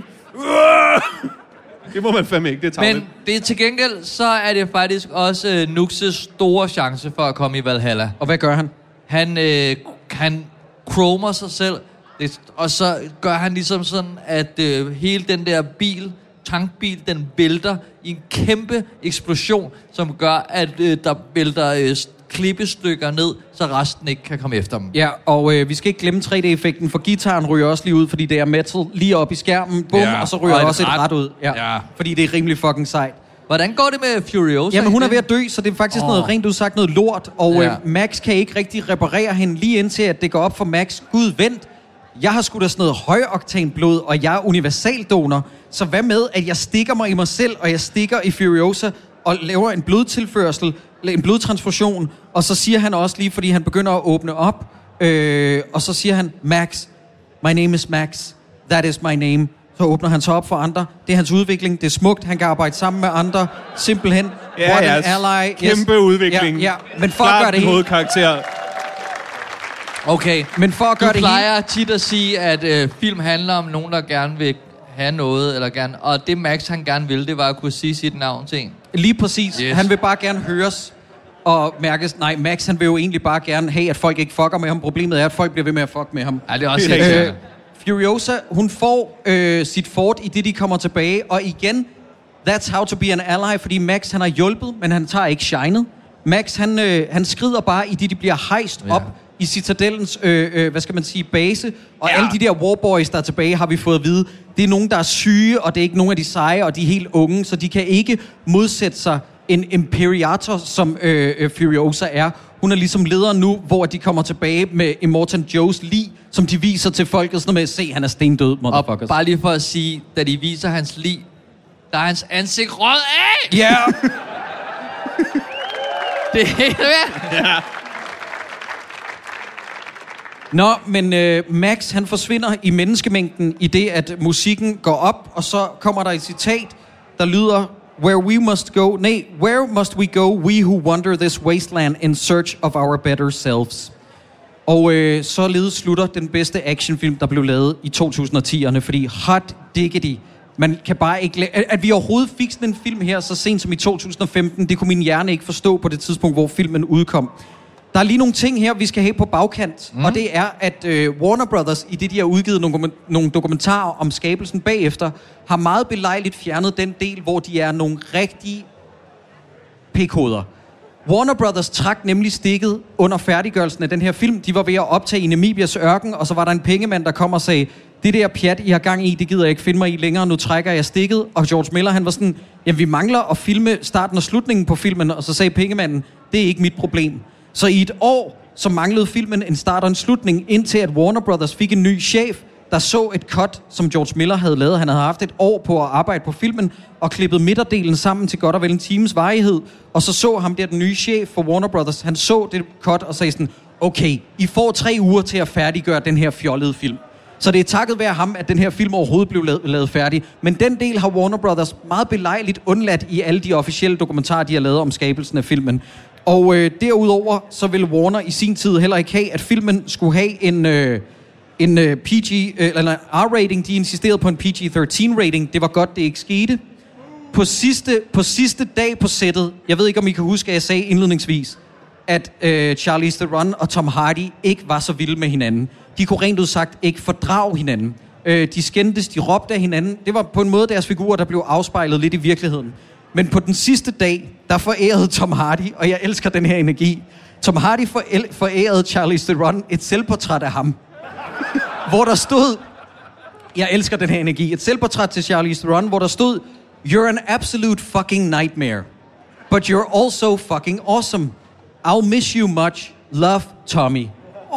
Det må man fandme ikke, det er tavligt. Men det er til gengæld, så er det faktisk også Nuxes store chance for at komme i Valhalla. Og hvad gør han? Han chromer sig selv, og så gør han ligesom sådan, at hele den der tankbil, den vælter i en kæmpe eksplosion, som gør, at der vælter klippestykker ned, så resten ikke kan komme efter dem. Ja, og vi skal ikke glemme 3D-effekten, for gitaren ryger også lige ud, fordi det er metal lige op i skærmen, bum, og så ryger også et ret ud. Ja. Fordi det er rimelig fucking sejt. Hvordan går det med Furiosa? Jamen, hun er ved at dø, så det er faktisk noget rent udsagt noget lort, og Max kan ikke rigtig reparere hende lige indtil, at det går op for Max. Gud, vent! Jeg har sgu da sådan noget højoktanblod, og jeg er universaldonor. Så hvad med, at jeg stikker mig i mig selv, og jeg stikker i Furiosa, og laver en blodtilførsel, en blodtransfusion, og så siger han også lige, fordi han begynder at åbne op, og så siger han, Max, my name is Max, that is my name. Så åbner han sig op for andre. Det er hans udvikling, det er smukt, han kan arbejde sammen med andre, simpelthen. What an ally. Kæmpe udvikling. Ja. Men for at gøre det hovedkarakter. Okay, men for at gøre du plejer tit at sige, at film handler om nogen, der gerne vil have noget, eller gerne, og det Max han gerne ville, det var at kunne sige sit navn til en. Lige præcis. Yes. Han vil bare gerne høres og mærkes. Nej, Max han vil jo egentlig bare gerne have, at folk ikke fucker med ham. Problemet er, at folk bliver ved med at fuck med ham. Ja, det er også Furiosa, hun får sit fort i det, de kommer tilbage, og igen, that's how to be an ally, fordi Max han har hjulpet, men han tager ikke shinet. Max han skrider bare i det, de bliver hejst op i Citadellens, hvad skal man sige, base, og alle de der warboys, der er tilbage, har vi fået at vide, det er nogen, der er syge, og det er ikke nogen af de seje, og de er helt unge, så de kan ikke modsætte sig en imperator, som Furiosa er. Hun er ligesom lederen nu, hvor de kommer tilbage med Immortan Joes lig, som de viser til folket, sådan med at se, han er stendød, motherfuckers. Og bare lige for at sige, da de viser hans lig, der er hans ansigt rød af! Ja! Det er helt værd. Ja. Nå, men Max, han forsvinder i menneskemængden i det, at musikken går op, og så kommer der et citat, der lyder, where must we go, we who wander this wasteland in search of our better selves. Og således slutter den bedste actionfilm, der blev lavet i 2010'erne, fordi hot diggity, man kan bare ikke... At vi overhovedet fik sådan en film her, så sent som i 2015, det kunne min hjerne ikke forstå på det tidspunkt, hvor filmen udkom. Der er lige nogle ting her, vi skal have på bagkant. Og det er, at Warner Brothers, i det de har udgivet nogle dokumentarer om skabelsen bagefter, har meget belejligt fjernet den del, hvor de er nogle rigtige p-koder. Warner Brothers trak nemlig stikket under færdiggørelsen af den her film. De var ved at optage i Namibias ørken, og så var der en pengemand, der kom og sagde, det der pjat, I har gang i, det gider jeg ikke finde mig i længere, nu trækker jeg stikket. Og George Miller, han var sådan, jamen vi mangler at filme starten og slutningen på filmen, og så sagde pengemanden, det er ikke mit problem. Så i et år, så manglede filmen en start og en slutning, indtil at Warner Brothers fik en ny chef, der så et cut, som George Miller havde lavet. Han havde haft et år på at arbejde på filmen, og klippet midterdelen sammen til godt og vel en times varighed. Og så ham der, den nye chef for Warner Brothers, han så det cut og sagde sådan, okay, I får 3 uger til at færdiggøre den her fjollede film. Så det er takket være ham, at den her film overhovedet blev lavet færdig. Men den del har Warner Brothers meget belejligt undladt i alle de officielle dokumentarer, de har lavet om skabelsen af filmen. Og derudover så ville Warner i sin tid heller ikke have, at filmen skulle have en PG eller R-rating. De insisterede på en PG-13-rating. Det var godt, det ikke skete. På sidste dag på sættet, jeg ved ikke, om I kan huske, at jeg sagde indledningsvis, at Charlize Theron og Tom Hardy ikke var så vilde med hinanden. De kunne rent udsagt ikke fordrage hinanden. De skændtes, de råbte af hinanden. Det var på en måde deres figurer, der blev afspejlet lidt i virkeligheden. Men på den sidste dag, der forærede Tom Hardy, og jeg elsker den her energi, Tom Hardy forærede Charlize Theron et selvportræt af ham. Hvor der stod, jeg elsker den her energi, et selvportræt til Charlize Theron, hvor der stod, you're an absolute fucking nightmare, but you're also fucking awesome. I'll miss you much. Love, Tommy.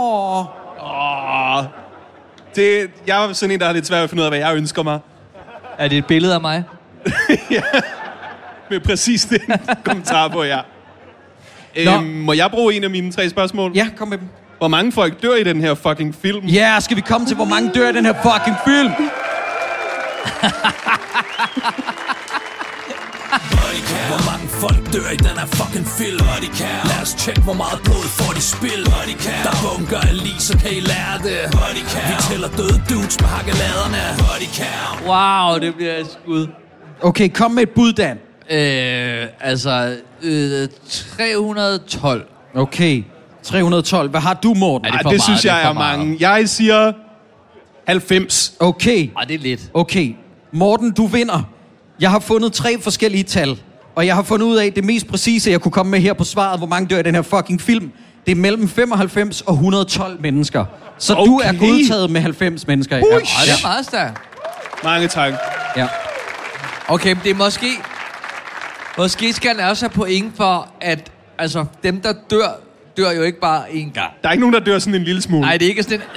Jeg er sådan en, der har lidt svært at finde ud af, hvad jeg ønsker mig. Er det et billede af mig? Ja, med præcis den kommentar på, ja. Må jeg bruge en af mine 3 spørgsmål? Ja, kom med dem. Hvor mange folk dør i den her fucking film? Ja, skal vi komme til, hvor mange dør i den her fucking film? Hvor mange folk dør i den her fucking film? Lad os tjekke, hvor meget blod får de spild. Der bunker af lige, så kan I lære det. Vi tæller døde dudes med hakkeladerne. Wow, det bliver et skud. Okay, kom med et bud, Dan. 312. Okay, 312. Hvad har du, Morten? Det synes jeg er mange. Jeg siger 90. Okay. Det er lidt. Okay, Morten, du vinder. Jeg har fundet 3 forskellige tal, og jeg har fundet ud af det mest præcise, jeg kunne komme med her på svaret, hvor mange dør i den her fucking film. Det er mellem 95 og 112 mennesker. Så okay. Du er godtaget med 90 mennesker. Det er meget stærkt. Mange tak. Ja. Okay, men det er måske skal han også have point for, at altså, dem, der dør jo ikke bare én gang. Der er ikke nogen, der dør sådan en lille smule. Nej, det er ikke sådan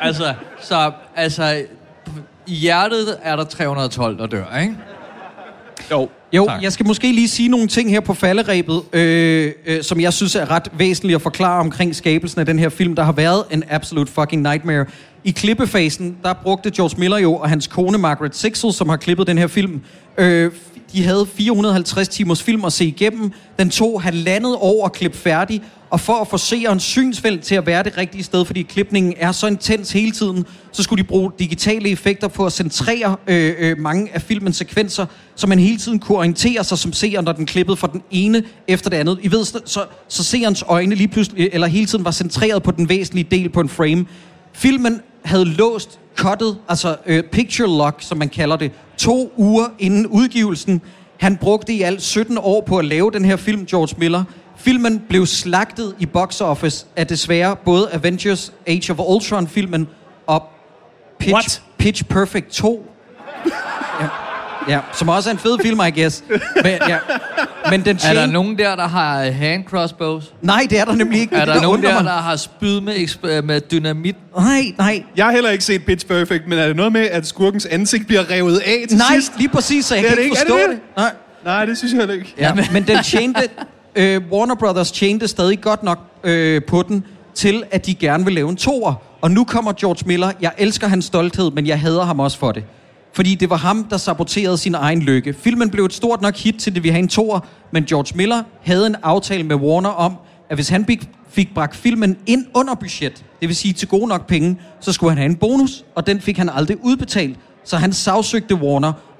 i hjertet er der 312, der dør, ikke? Jo, jeg skal måske lige sige nogle ting her på falderebet, som jeg synes er ret væsentligt at forklare omkring skabelsen af den her film. Der har været en absolute fucking nightmare. I klippefasen, der brugte George Miller jo og hans kone Margaret Sixel, som har klippet den her film. De havde 450 timers film at se igennem. Den tog 1,5 år at klippe færdig. Og for at få seerens synsfelt til at være det rigtige sted, fordi klipningen er så intens hele tiden, så skulle de bruge digitale effekter på at centrere mange af filmens sekvenser, så man hele tiden kunne orientere sig som seer, når den klippede fra den ene efter det andet. I ved, så seerens øjne lige pludselig, eller hele tiden var centreret på den væsentlige del på en frame. Filmen havde låst cuttet, altså picture lock, som man kalder det, 2 uger inden udgivelsen. Han brugte i alt 17 år på at lave den her film, George Miller. Filmen blev slagtet i box office af desværre både Avengers Age of Ultron-filmen og Pitch Perfect 2. Ja, som også er en fed film, I guess. Men den er der nogen der har hand crossbows? Nej, det er der nemlig ikke. Er der nogen der har spyd med dynamit? Nej. Jeg har heller ikke set Pitch Perfect, men er det noget med, at skurkens ansigt bliver revet af til sidst? Nej, lige præcis, så jeg kan ikke forstå det. Nej, det synes jeg heller ikke. Ja, men den tjente... Warner Brothers tjente stadig godt nok på den, til at de gerne vil lave en 2'er. Og nu kommer George Miller. Jeg elsker hans stolthed, men jeg hader ham også for det. Fordi det var ham, der saboterede sin egen lykke. Filmen blev et stort nok hit til, det vi have en 2'er, men George Miller havde en aftale med Warner om, at hvis han fik bragt filmen ind under budget, det vil sige til gode nok penge, så skulle han have en bonus, og den fik han aldrig udbetalt. Så han sagsøgte Warner,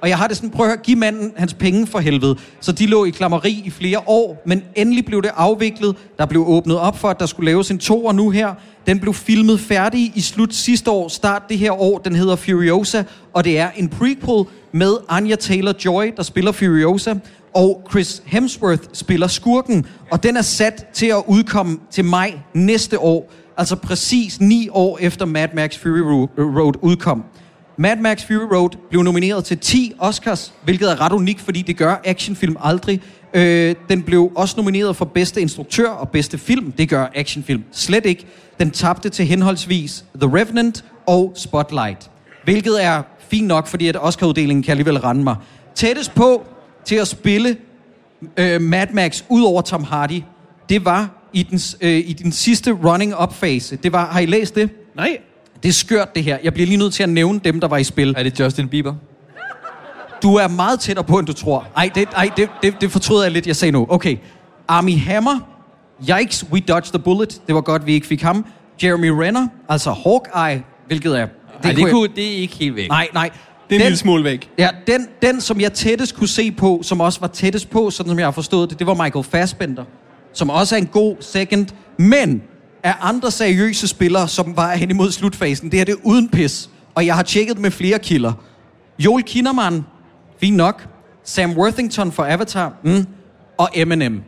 Og jeg har det sådan, prøv at høre, giv manden hans penge for helvede. Så de lå i klammeri i flere år, men endelig blev det afviklet. Der blev åbnet op for, at der skulle laves en 2'er nu her. Den blev filmet færdig i slut sidste år, start det her år. Den hedder Furiosa, og det er en prequel med Anya Taylor-Joy, der spiller Furiosa, og Chris Hemsworth spiller skurken. Og den er sat til at udkomme til maj næste år, altså præcis 9 år efter Mad Max Fury Road udkom. Mad Max Fury Road blev nomineret til 10 Oscars, hvilket er ret unikt, fordi det gør actionfilm aldrig. Den blev også nomineret for bedste instruktør og bedste film. Det gør actionfilm slet ikke. Den tabte til henholdsvis The Revenant og Spotlight, hvilket er fint nok, fordi at Oscar-uddelingen kan alligevel rende mig. Tættest på til at spille Mad Max ud over Tom Hardy, det var i den sidste running-up-fase. Det var, har I læst det? Nej. Det er skørt, det her. Jeg bliver lige nødt til at nævne dem, der var i spil. Er det Justin Bieber? Du er meget tættere på, end du tror. Det fortryder jeg lidt, jeg sagde nu. Okay. Armie Hammer. Yikes, we dodged the bullet. Det var godt, vi ikke fik ham. Jeremy Renner, altså Hawkeye, hvilket er... Det er ikke helt væk. Nej. Det er en lille smule væk. Ja, den, som jeg tættest kunne se på, som også var tættest på, sådan som jeg har forstået det, det var Michael Fassbender, som også er en god second, men af andre seriøse spillere, som var hen imod slutfasen, det er det uden pis. Og jeg har tjekket med flere kilder. Joel Kinnaman, fint nok. Sam Worthington for Avatar, og Eminem.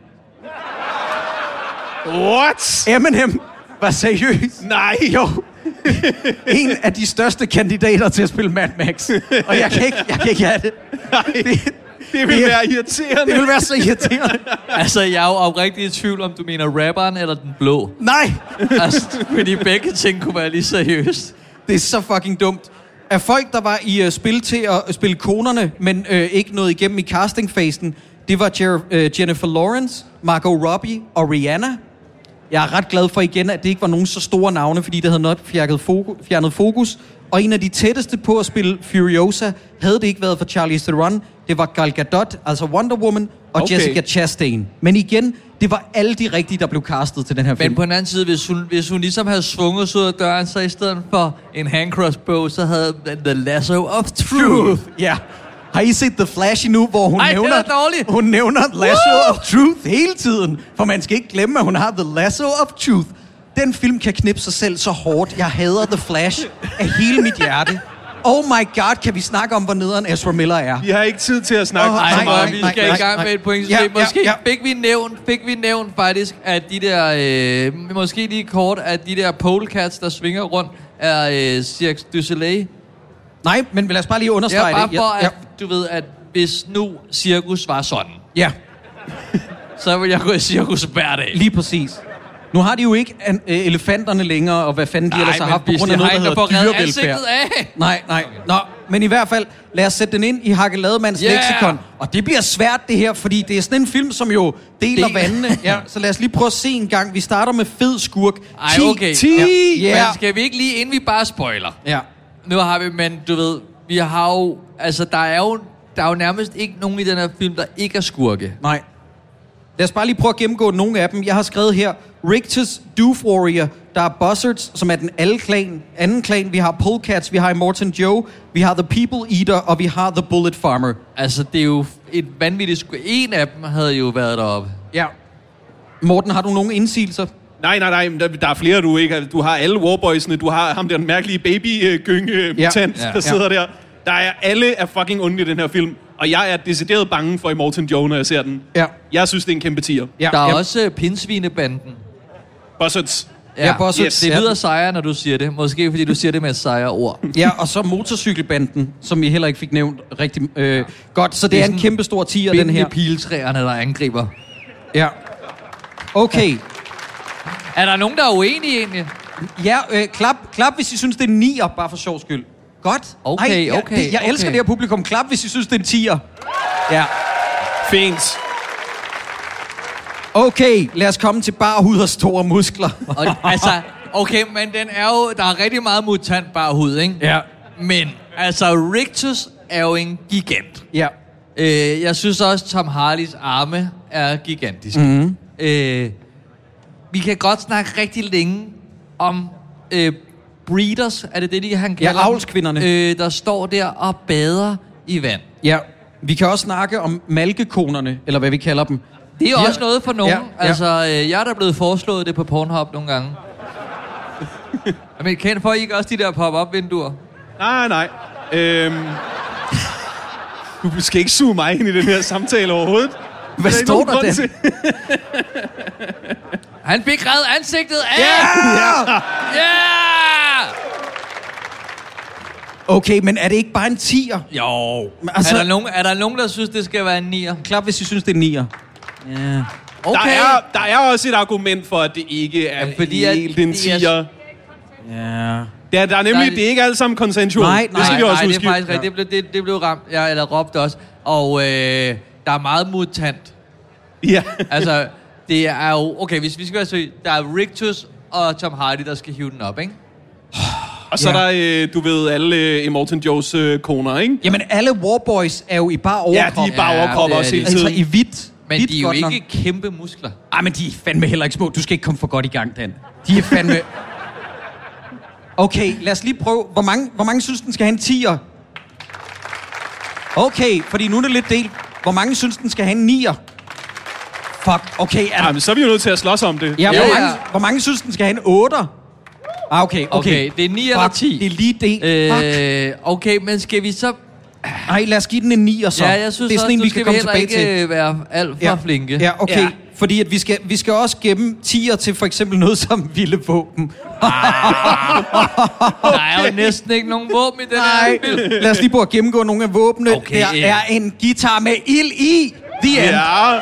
What? Eminem var seriøs. Nej. Jo. En af de største kandidater til at spille Mad Max. Og jeg kan ikke have det. Det vil være irriterende. Det vil være så irriterende. Altså, jeg er jo oprigtigt i tvivl, om du mener rapperen eller den blå. Nej! Altså, fordi begge ting kunne være lige seriøst. Det er så fucking dumt. Af folk, der var i spil til at spille konerne, men ikke nåede igennem i castingfasen, det var Jennifer Lawrence, Margot Robbie og Rihanna. Jeg er ret glad for igen, at det ikke var nogen så store navne, fordi det havde nok fjernet fokus. Og en af de tætteste på at spille Furiosa, havde det ikke været for Charlize Theron, det var Gal Gadot, altså Wonder Woman, og Jessica Chastain. Men igen, det var alle de rigtige, der blev castet til den her film. Men på den anden side, hvis hun ligesom havde svunget sig ud af døren, så i stedet for en handcrossbow, så havde The Lasso of Truth. Ja. Har I set The Flash endnu, hvor hun nævner Lasso of Truth hele tiden? For man skal ikke glemme, at hun har The Lasso of Truth. Den film kan knippe sig selv så hårdt. Jeg hader The Flash af hele mit hjerte. Oh my god, kan vi snakke om, hvor nederen Ezra Miller er? Vi har ikke tid til at snakke Nej, vi skal i gang med et pointsystem. Måske fik vi nævnt faktisk, at de der, måske lige kort, at de der polecats, der svinger rundt, er Cirque du Soleil. Nej, men lad os bare lige understrege det. Ja, bare for, at du ved, at hvis nu cirkus var sådan, ja, så vil jeg gå i cirkus hver dag. Lige præcis. Nu har de jo ikke elefanterne længere, og hvad fanden de ellers har haft på grund af noget, der hedder dyrevelfærd. Nej. Nå, men i hvert fald, lad os sætte den ind i Hakkelademands leksikon. Og det bliver svært, det her, fordi det er sådan en film, som jo deler vandene. Ja, så lad os lige prøve at se en gang. Vi starter med fed skurk. 10. Men skal vi ikke lige, inden vi bare spoiler? Ja. Nu har vi, men du ved, vi har jo, altså der er jo nærmest ikke nogen i den her film, der ikke er skurke. Nej. Lad os bare lige prøve at gennemgå nogle af dem. Jeg har skrevet her, Rictus Doof Warrior, der er Buzzards, som er den anden klan. Vi har Polecats, vi har Immortan Joe, vi har The People Eater, og vi har The Bullet Farmer. Altså, det er jo et vanvittigt en af dem havde jo været deroppe. Ja. Morten, har du nogle indsigelser? Nej, der er flere, du ikke. Du har alle Warboysene, du har ham der den mærkelige baby-gynge-mutant, der sidder der. Der er alle er fucking onde i den her film. Og jeg er decideret bange for Immortan Joe, når jeg ser den. Ja. Jeg synes, det er en kæmpe tier. Ja. Der er også Pinsvinebanden. Buzzards. Ja, Buzzards. Yes. Det lyder sejre, når du siger det. Måske fordi du siger det med et sejre ord. Ja, og så Motorcykelbanden, som vi heller ikke fik nævnt rigtig godt. Så det er en kæmpe stor tier, den her. Piltræerne, der angriber. Ja. Okay. Er der nogen, der er uenige egentlig? Ja, klap, hvis I synes, det er en 9'er, bare for sjov skyld. Godt. Okay. Jeg elsker det her publikum. Klap, hvis I synes, det er en 10'er. Ja. Fint. Okay, lad os komme til bare hud og store muskler. Altså, okay, men den er jo... Der er rigtig meget mutant bare hud, ikke? Ja. Men, altså, Rictus er jo en gigant. Ja. Jeg synes også, Tom Hardys arme er gigantiske. Mm-hmm. Vi kan godt snakke rigtig længe om... breeders, er det han kalder ja, avlskvinderne. Der står der og bader i vand. Ja, vi kan også snakke om malkekonerne, eller hvad vi kalder dem. Det er også noget for nogen. Ja, ja. Altså, jeg er der blevet foreslået det på Pornhub nogle gange. Men får I ikke også de der pop-up-vinduer? Nej. Du skal ikke suge mig ind i den her samtale overhovedet. Hvad står der der? Han fik reddet ansigtet af! Ja! Okay, men er det ikke bare en 10'er? Jo. Altså, Er der nogen, der synes, det skal være en 9'er? Klap, hvis I synes, det er en 9'er. Ja. Okay. Der er også et argument for, at det ikke er helt en 10'er. Ja. Der er nemlig, det er ikke alt sammen consensual. Nej, det skal vi også huske. Det er faktisk rigtigt. Det blev ramt, eller råbt også. Og der er meget mutant. Ja. Altså, det er jo... Okay, hvis vi skal være seriøse, der er Rictus og Tom Hardy, der skal hive den op, ikke? Og så er der, du ved, alle Immortan Joes koner, ikke? Jamen, alle Warboys er jo i bare overkrop. Ja, de er bare overkrop også hele tiden. Altså i hvidt. Men de er jo ikke kæmpe muskler. Ej, men de er fandme heller ikke små. Du skal ikke komme for godt i gang, Dan. De er fandme... Okay, lad os lige prøve. Hvor mange synes, den skal have en 10'er? Okay, fordi nu er det lidt delt. Hvor mange synes, den skal have en 9'er? Fuck, okay. Men så er vi jo nødt til at slås om det. Ja, hvor mange synes, den skal have en 8'er? Okay. Det er 9 eller 10. Det er lige delt. Okay, men skal vi så... Ej, lad os give den en 9'er så. Ja, jeg synes det er sådan også, en, vi kan komme tilbage til. ikke være alt for flinke. Ja, okay. Ja. Fordi at vi skal også gemme 10'er til for eksempel noget som vilde våben. Der er jo næsten ikke nogen våben i den her film. Lad os lige prøve at gennemgå nogle af våbnene. Okay, der er en guitar med ild i. The end. Ja.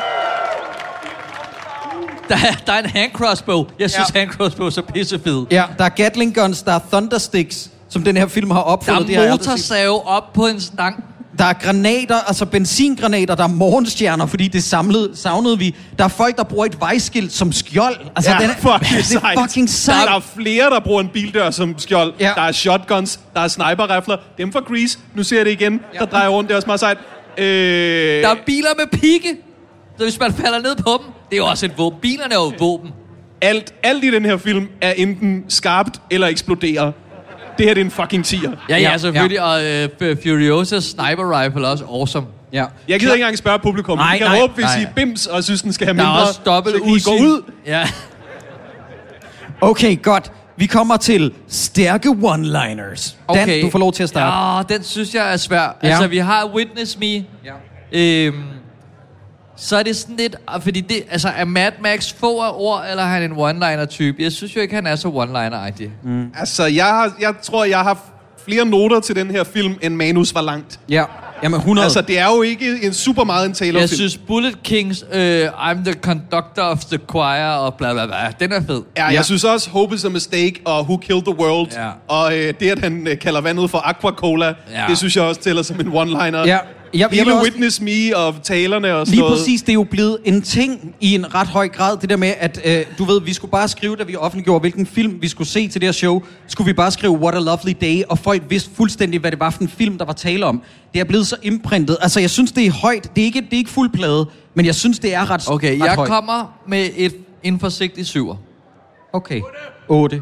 Der er en hand crossbow. Jeg synes, hand crossbow er så pissefed. Ja, der er Gatling guns, der er thundersticks, som den her film har opfundet. Der er motorsave op på en stang. Der er granater, altså benzingranater, der er morgenstjerner, fordi det savnede vi. Der er folk, der bruger et vejskilt som skjold. Altså, ja, det er fucking sejt. Der er flere, der bruger en bildør som skjold. Ja. Der er shotguns, der er sniper-rifler. Dem fra Grease, nu ser jeg det igen, der drejer rundt, det er også meget sejt. Der er biler med pigge, så hvis man falder ned på dem, det er jo også et våben. Bilerne er jo våben. Alt i den her film er enten skarpt eller eksploderer. Det her det er en fucking 10'er. Ja, selvfølgelig. Ja. Og Furiosa Sniper Rifle er også awesome. Ja. Jeg gider ikke engang spørge publikum. I kan råbe, hvis I bims og synes, den skal have mindre. Der er også dobbelt så kan I gå ud. Ja. Okay, godt. Vi kommer til stærke one-liners. Okay. Dan, du får lov til at starte. Ja, den synes jeg er svær. Ja. Altså, vi har Witness Me. Ja. Så er det sådan lidt... Fordi det... Altså, er Mad Max få af ord, eller er han en one-liner-type? Jeg synes jo ikke, han er så one-liner-agtig. Altså, jeg tror, jeg har flere noter til den her film, end manus var langt. Ja. Jamen, 100. Altså, det er jo ikke en super meget en Taylor-film. Jeg synes, Bullet Kings, I'm the conductor of the choir, og bla bla bla, den er fed. Ja, jeg synes også, Hope is a Mistake, og Who Killed the World, og det, at han kalder vandet for Aqua Cola, det synes jeg også tæller som en one-liner. Ja. Hele Witness Me og talerne og sådan noget. Lige præcis, det er jo blevet en ting i en ret høj grad, det der med, at du ved, vi skulle bare skrive, da vi offentliggjorde, hvilken film vi skulle se til det her show, skulle vi bare skrive What a Lovely Day, og folk vidste fuldstændig, hvad det var for en film, der var tale om. Det er blevet så imprintet. Altså, jeg synes, det er højt. Det er ikke fuld plade, men jeg synes, det er ret højt. Okay, jeg kommer med en forsigtig 7'er. Okay. 8.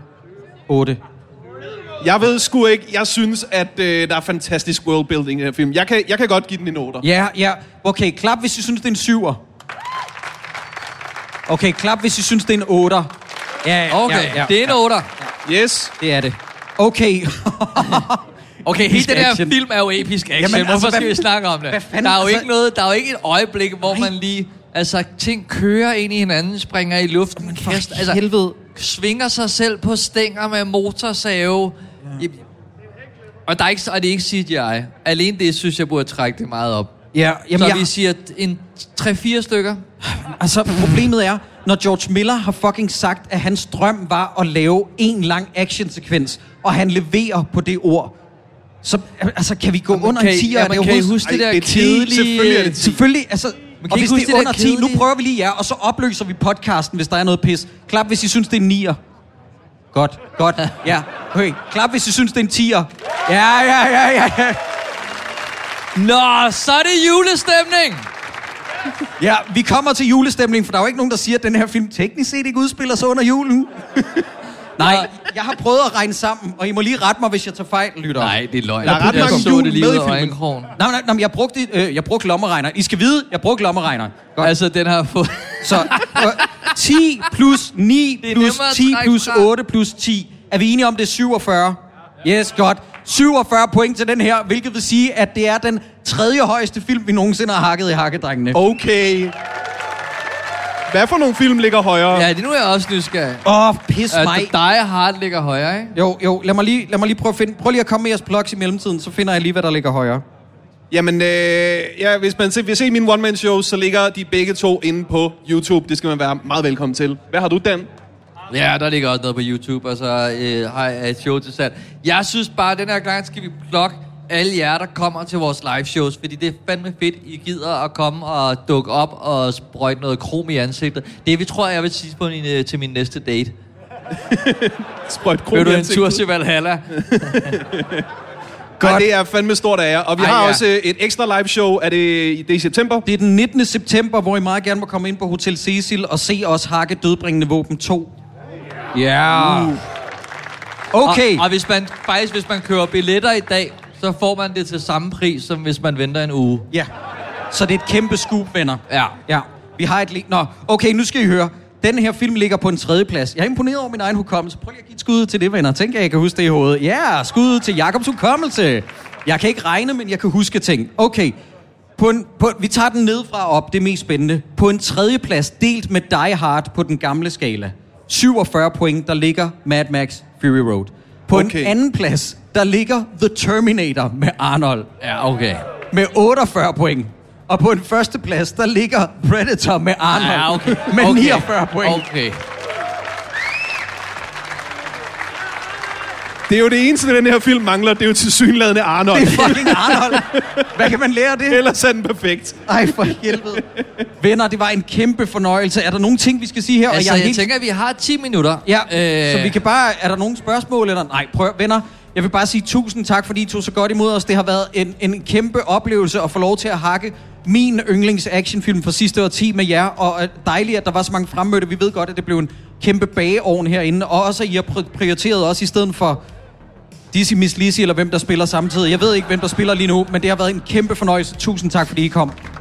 Jeg ved sgu ikke. Jeg synes, at der er fantastisk worldbuilding i den her film. Jeg kan godt give den en 8'er. Ja. Okay, klap, hvis I synes, det er en 7'er. Okay, klap, hvis I synes, det er en 8'er. Ja. Det er en 8'er. Yes. Det er det. Okay. Okay, hele den her film er jo episk action. Jamen, hvorfor skal vi snakke om det? Der er jo ikke et øjeblik, hvor man lige... Altså, ting kører ind i hinanden, springer i luften, helvede. Svinger sig selv på stænger med motorsave. Ja. Og det er ikke CGI. Alene det, synes jeg, burde trække det meget op. Ja, jamen, så vi siger en 3-4 stykker. Altså, problemet er, når George Miller har fucking sagt, at hans drøm var at lave en lang actionsekvens, og han leverer på det ord, så altså, kan vi gå under en 10'er? Kan I huske det der kedelige... Selvfølgelig, altså... Og hvis det er under 10, nu prøver vi lige og så opløser vi podcasten, hvis der er noget pis. Klap, hvis I synes, det er en 9'er. Godt. Ja, okay. Klap, hvis I synes, det er en 10'er. Ja. Nå, så er det julestemning! Ja, vi kommer til julestemning, for der er jo ikke nogen, der siger, at den her film teknisk set ikke udspiller sig under julen. Nej, jeg har prøvet at regne sammen, og I må lige rette mig, hvis jeg tager fejl, lytter. Nej, det er løgn. Der er ret mange hjul med i filmen. Nej, jeg brugte lommeregner. I skal vide, jeg brugte lommeregner. Godt. Altså, den har fået... Så 10 plus 9 plus 10 plus 8 plus 10. Er vi enige om, det er 47? Yes, godt. 47 point til den her, hvilket vil sige, at det er den tredje højeste film, vi nogensinde har hakket i Hakkedrengene. Okay. Hvad for nogle film ligger højere? Ja, det nu er jeg også nysgerrig. Pis mig. Die Hard ligger højere, ikke? Jo, lad mig lige prøve at finde... Prøv lige at komme med jeres plugs i mellemtiden, så finder jeg lige, hvad der ligger højere. Jamen, hvis man vil se mine one-man-shows, så ligger de begge to inde på YouTube. Det skal man være meget velkommen til. Hvad har du, Dan? Ja, der ligger også noget på YouTube, og så har jeg et show til salg. Jeg synes bare, at den her gang skal vi plukke alle jer, der kommer til vores live shows, fordi det er fandme fedt, I gider at komme og dukke op og sprøjte noget krom i ansigtet. Det vi tror, jeg vil sige på til min næste date. Sprøjt krom i ansigtet. ansigtet? Vil du en tur til Valhalla? Godt. Det er fandme stort af jer. Og vi har også et ekstra live show. Er det i september? Det er den 19. september, hvor I meget gerne må komme ind på Hotel Cecil og se os hakke Dødbringende Våben 2. Ja. Okay. Og hvis man køber billetter i dag, så får man det til samme pris, som hvis man venter en uge. Ja. Så det er et kæmpe scoop, venner. Ja. Vi har et Nå, okay, nu skal I høre. Den her film ligger på en tredje plads. Jeg er imponeret over min egen hukommelse. Prøv lige at give et skud til det, venner. Tænk, jeg kan huske det i hovedet. Ja, skud til Jakobs hukommelse. Jeg kan ikke regne, men jeg kan huske ting. Okay. Vi tager den nedefra og op. Det er mest spændende. På en tredje plads, delt med Die Hard på den gamle skala. 47 point, der ligger Mad Max Fury Road. På en anden plads, der ligger The Terminator med Arnold. Ja, okay. Med 48 point. Og på en første plads, der ligger Predator med Arnold. Ja, okay. Med 49 point. Okay. Det er jo det eneste, den her film mangler. Det er jo tilsyneladende Arnold. Det er fucking Arnold. Hvad kan man lære af det? Ellers er den perfekt. Ej, for helvede. Venner, det var en kæmpe fornøjelse. Er der nogle ting, vi skal sige her? Altså, jeg tænker, at vi har 10 minutter. Ja, så vi kan bare... Er der nogle spørgsmål? Eller? Nej, prøv, venner. Jeg vil bare sige tusind tak, fordi I tog så godt imod os. Det har været en kæmpe oplevelse at få lov til at hakke min yndlings actionfilm fra sidste årti med jer. Og dejligt, at der var så mange fremmødte. Vi ved godt, at det blev en kæmpe bageovn herinde. Og også, at I har prioriteret os i stedet for Dizzy Miss Lizzy, eller hvem der spiller samtidig. Jeg ved ikke, hvem der spiller lige nu, men det har været en kæmpe fornøjelse. Tusind tak, fordi I kom.